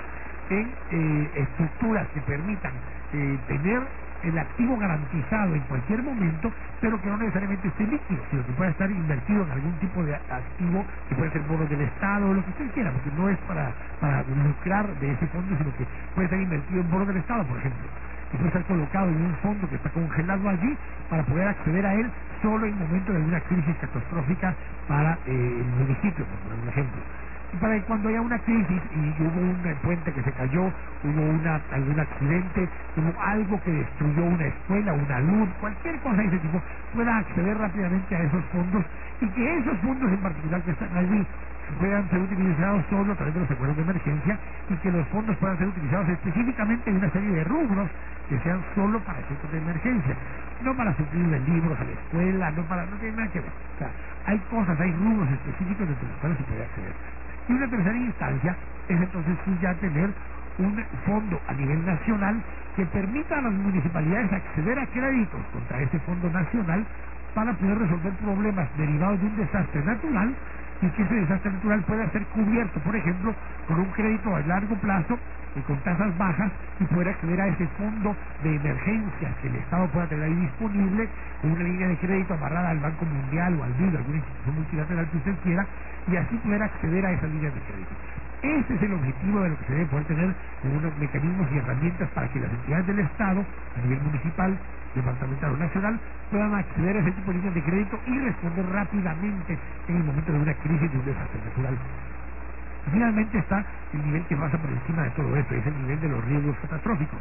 en estructuras que permitan tener el activo garantizado en cualquier momento, pero que no necesariamente esté líquido, sino que pueda estar invertido en algún tipo de activo, que puede ser bonos del Estado o lo que usted quiera, porque no es para lucrar de ese fondo, sino que puede estar invertido en bonos del Estado, por ejemplo, y puede estar colocado en un fondo que está congelado allí para poder acceder a él solo en momentos de una crisis catastrófica para el municipio, por poner un ejemplo. Y para que cuando haya una crisis y hubo un puente que se cayó, hubo algún accidente, hubo algo que destruyó una escuela, una luz, cualquier cosa de ese tipo, pueda acceder rápidamente a esos fondos y que esos fondos en particular que están allí puedan ser utilizados solo a través de los acuerdos de emergencia y que los fondos puedan ser utilizados específicamente en una serie de rubros que sean solo para efectos de emergencia, no para suplir de libros a la escuela, no tiene nada que ver. O sea, hay cosas, hay rubros específicos dentro de los cuales se puede acceder. Y una tercera instancia es entonces sí ya tener un fondo a nivel nacional que permita a las municipalidades acceder a créditos contra ese fondo nacional para poder resolver problemas derivados de un desastre natural y que ese desastre natural pueda ser cubierto, por ejemplo, con un crédito a largo plazo y con tasas bajas y poder acceder a ese fondo de emergencias que el Estado pueda tener ahí disponible con una línea de crédito amarrada al Banco Mundial o al BID, alguna institución multilateral que usted quiera, y así poder acceder a esas líneas de crédito. Ese es el objetivo de lo que se debe poder tener en unos mecanismos y herramientas para que las entidades del Estado, a nivel municipal, departamental o nacional, puedan acceder a ese tipo de líneas de crédito y responder rápidamente en el momento de una crisis, de un desastre natural. Finalmente está el nivel que pasa por encima de todo esto, es el nivel de los riesgos catastróficos.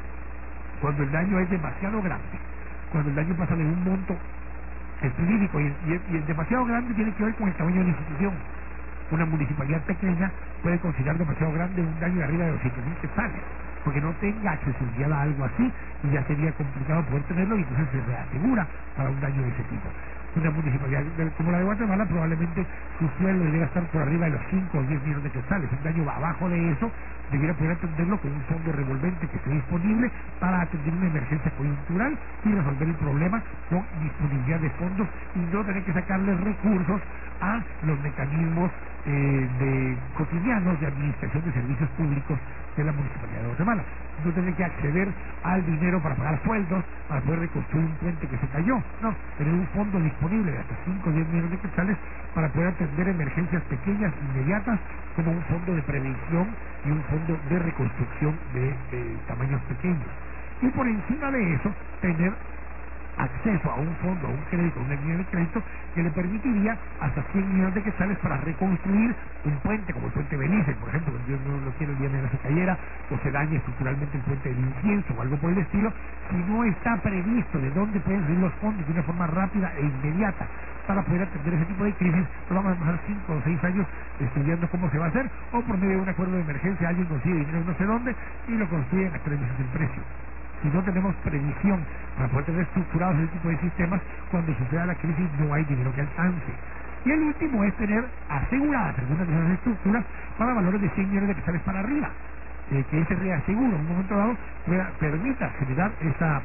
Cuando el daño es demasiado grande, cuando el daño pasa de un monto específico y es demasiado grande, tiene que ver con el tamaño de la institución. Una municipalidad pequeña puede considerar demasiado grande un daño de arriba de los 7.000 quetzales, porque no tenga accesibilidad a algo así y ya sería complicado poder tenerlo y entonces se reasegura para un daño de ese tipo. Una municipalidad como la de Guatemala probablemente su sueldo debería estar por arriba de los 5 o 10 millones de quetzales. Un daño abajo de eso debiera poder atenderlo con un fondo revolvente que esté disponible para atender una emergencia coyuntural y resolver el problema con disponibilidad de fondos y no tener que sacarle recursos a los mecanismos cotidianos de administración de servicios públicos de la Municipalidad de Guatemala. No tener que acceder al dinero para pagar sueldos, para poder reconstruir un puente que se cayó. No, tener un fondo disponible de hasta 5 o 10 millones de quetzales para poder atender emergencias pequeñas, inmediatas, como un fondo de prevención y un fondo de reconstrucción de tamaños pequeños. Y por encima de eso, tener acceso a un fondo, a un crédito, a una línea de crédito que le permitiría hasta 100 millones de quetzales para reconstruir un puente, como el puente Belice, por ejemplo, que Dios no lo quiere, el día de se cayera, o se dañe estructuralmente el puente del Incienso o algo por el estilo. Si no está previsto de dónde pueden salir los fondos de una forma rápida e inmediata para poder atender ese tipo de crisis, pues vamos a pasar 5 o 6 años estudiando cómo se va a hacer, o por medio de un acuerdo de emergencia alguien consigue dinero no sé dónde y lo construyen a 3 veces el precio. Si no tenemos previsión para poder tener estructurados ese tipo de sistemas, cuando suceda la crisis no hay dinero que alcance. Y el último es tener aseguradas algunas de esas estructuras para valores de 100 millones de quetzales para arriba, que ese reaseguro en un momento dado permita generar esa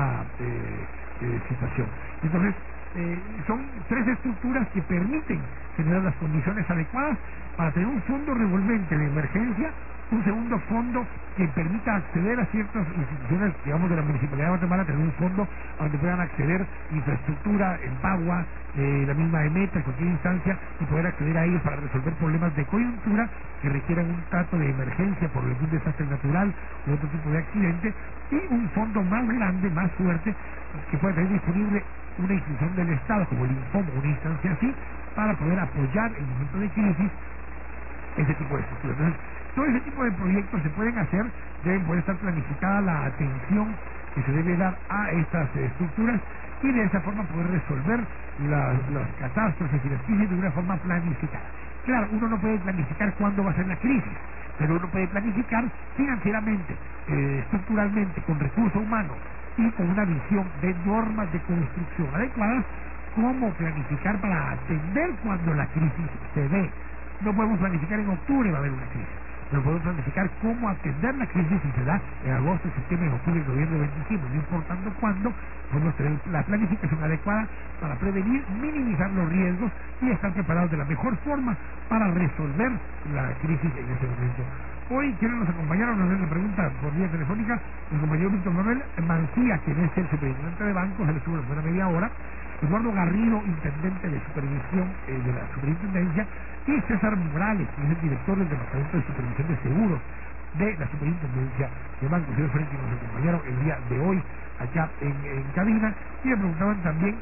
situación. Entonces, son 3 estructuras que permiten generar las condiciones adecuadas para tener un fondo revolvente de emergencia, un segundo fondo que permita acceder a ciertas instituciones, digamos, de la Municipalidad de Guatemala, tener un fondo a donde puedan acceder infraestructura, Empagua, la misma EMETA, en cualquier instancia, y poder acceder a ellos para resolver problemas de coyuntura que requieran un trato de emergencia por algún desastre natural u otro tipo de accidente, y un fondo más grande, más fuerte, que pueda tener disponible una institución del Estado, como el Infomo, una instancia así, para poder apoyar en momento de crisis ese tipo de estructuras. Entonces, todo ese tipo de proyectos se pueden hacer, deben poder estar planificada la atención que se debe dar a estas estructuras y de esa forma poder resolver las catástrofes y las crisis de una forma planificada. Claro, uno no puede planificar cuándo va a ser la crisis, pero uno puede planificar financieramente, estructuralmente, con recurso humano y con una visión de normas de construcción adecuadas, cómo planificar para atender cuando la crisis se dé. No podemos planificar en octubre va a haber una crisis, pero podemos planificar cómo atender la crisis si se da en agosto, septiembre, octubre, noviembre, diciembre, no importando cuándo, podemos tener la planificación adecuada para prevenir, minimizar los riesgos y estar preparados de la mejor forma para resolver la crisis en ese momento. Hoy quienes nos acompañaron, nos hacen la pregunta por vía telefónica, el compañero Víctor Manuel Mancía, quien es el superintendente de bancos, él estuvo en la primera media hora, Eduardo Garrido, intendente de supervisión de la superintendencia, y César Morales, que es el director del Departamento de Supervisión de Seguros de la Superintendencia de Bancos. Ellos fueron quienes nos acompañaron el día de hoy acá en cabina, y me preguntaban también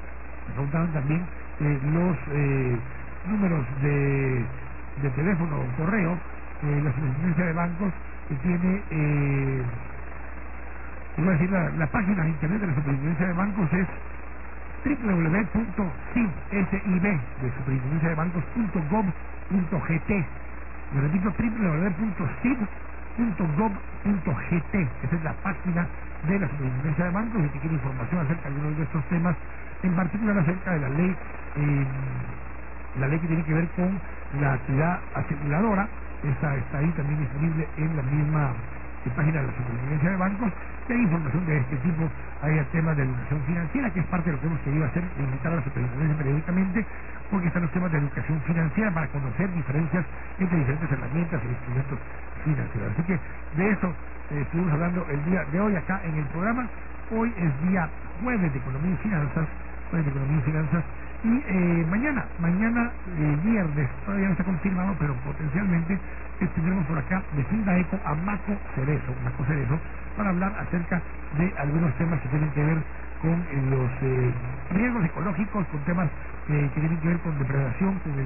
los números de teléfono o correo. La Superintendencia de Bancos que tiene, voy a decir, la página de internet de la Superintendencia de Bancos es www.sib de superintendenciadebancos.gov.gt. Le repito, www.sib.gov.gt. Esa es la página de la Superintendencia de Bancos, y que quiere información acerca de algunos de estos temas, en particular acerca de la ley que tiene que ver con la actividad aseguradora. Esa está ahí también disponible en la misma página de la Superintendencia de Bancos. Y hay información de este tipo, hay temas de educación financiera, que es parte de lo que hemos querido hacer, invitar a la Superintendencia periódicamente, porque están los temas de educación financiera para conocer diferencias entre diferentes herramientas e instrumentos financieros. Así que de eso estuvimos hablando el día de hoy acá en el programa. Hoy es día jueves de Economía y Finanzas, y mañana viernes, todavía no está confirmado, pero potencialmente tendremos por acá de Findaeco a Maco Cerezo, para hablar acerca de algunos temas que tienen que ver con los riesgos ecológicos, con temas que tienen que ver con depredación, con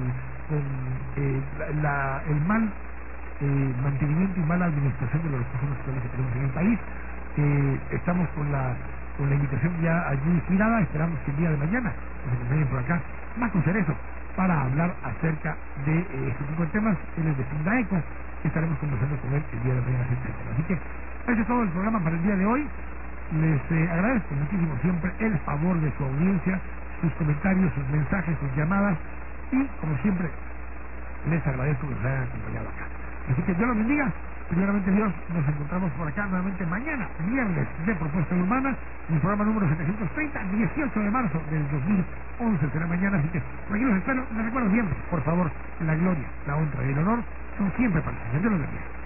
el mal mantenimiento y mala administración de los recursos naturales que tenemos en el país. Estamos con la invitación ya allí girada. Esperamos que el día de mañana nos acompañen por acá Maco Cerezo para hablar acerca de este tipo de temas. Él es de Findaeco, estaremos conversando con él el día de mañana acerca de este tema. Así que ese es todo el programa para el día de hoy. Les agradezco muchísimo siempre el favor de su audiencia, sus comentarios, sus mensajes, sus llamadas, y como siempre les agradezco que nos hayan acompañado acá. Así que Dios los bendiga. Primeramente Dios, nos encontramos por acá nuevamente mañana, viernes de Propuesta Urbana, el programa número 730, 18 de marzo del 2011 será mañana. Así que por aquí los espero. Les recuerdo siempre, por favor, la gloria, la honra y el honor son siempre para el Señor. Dios los bendiga.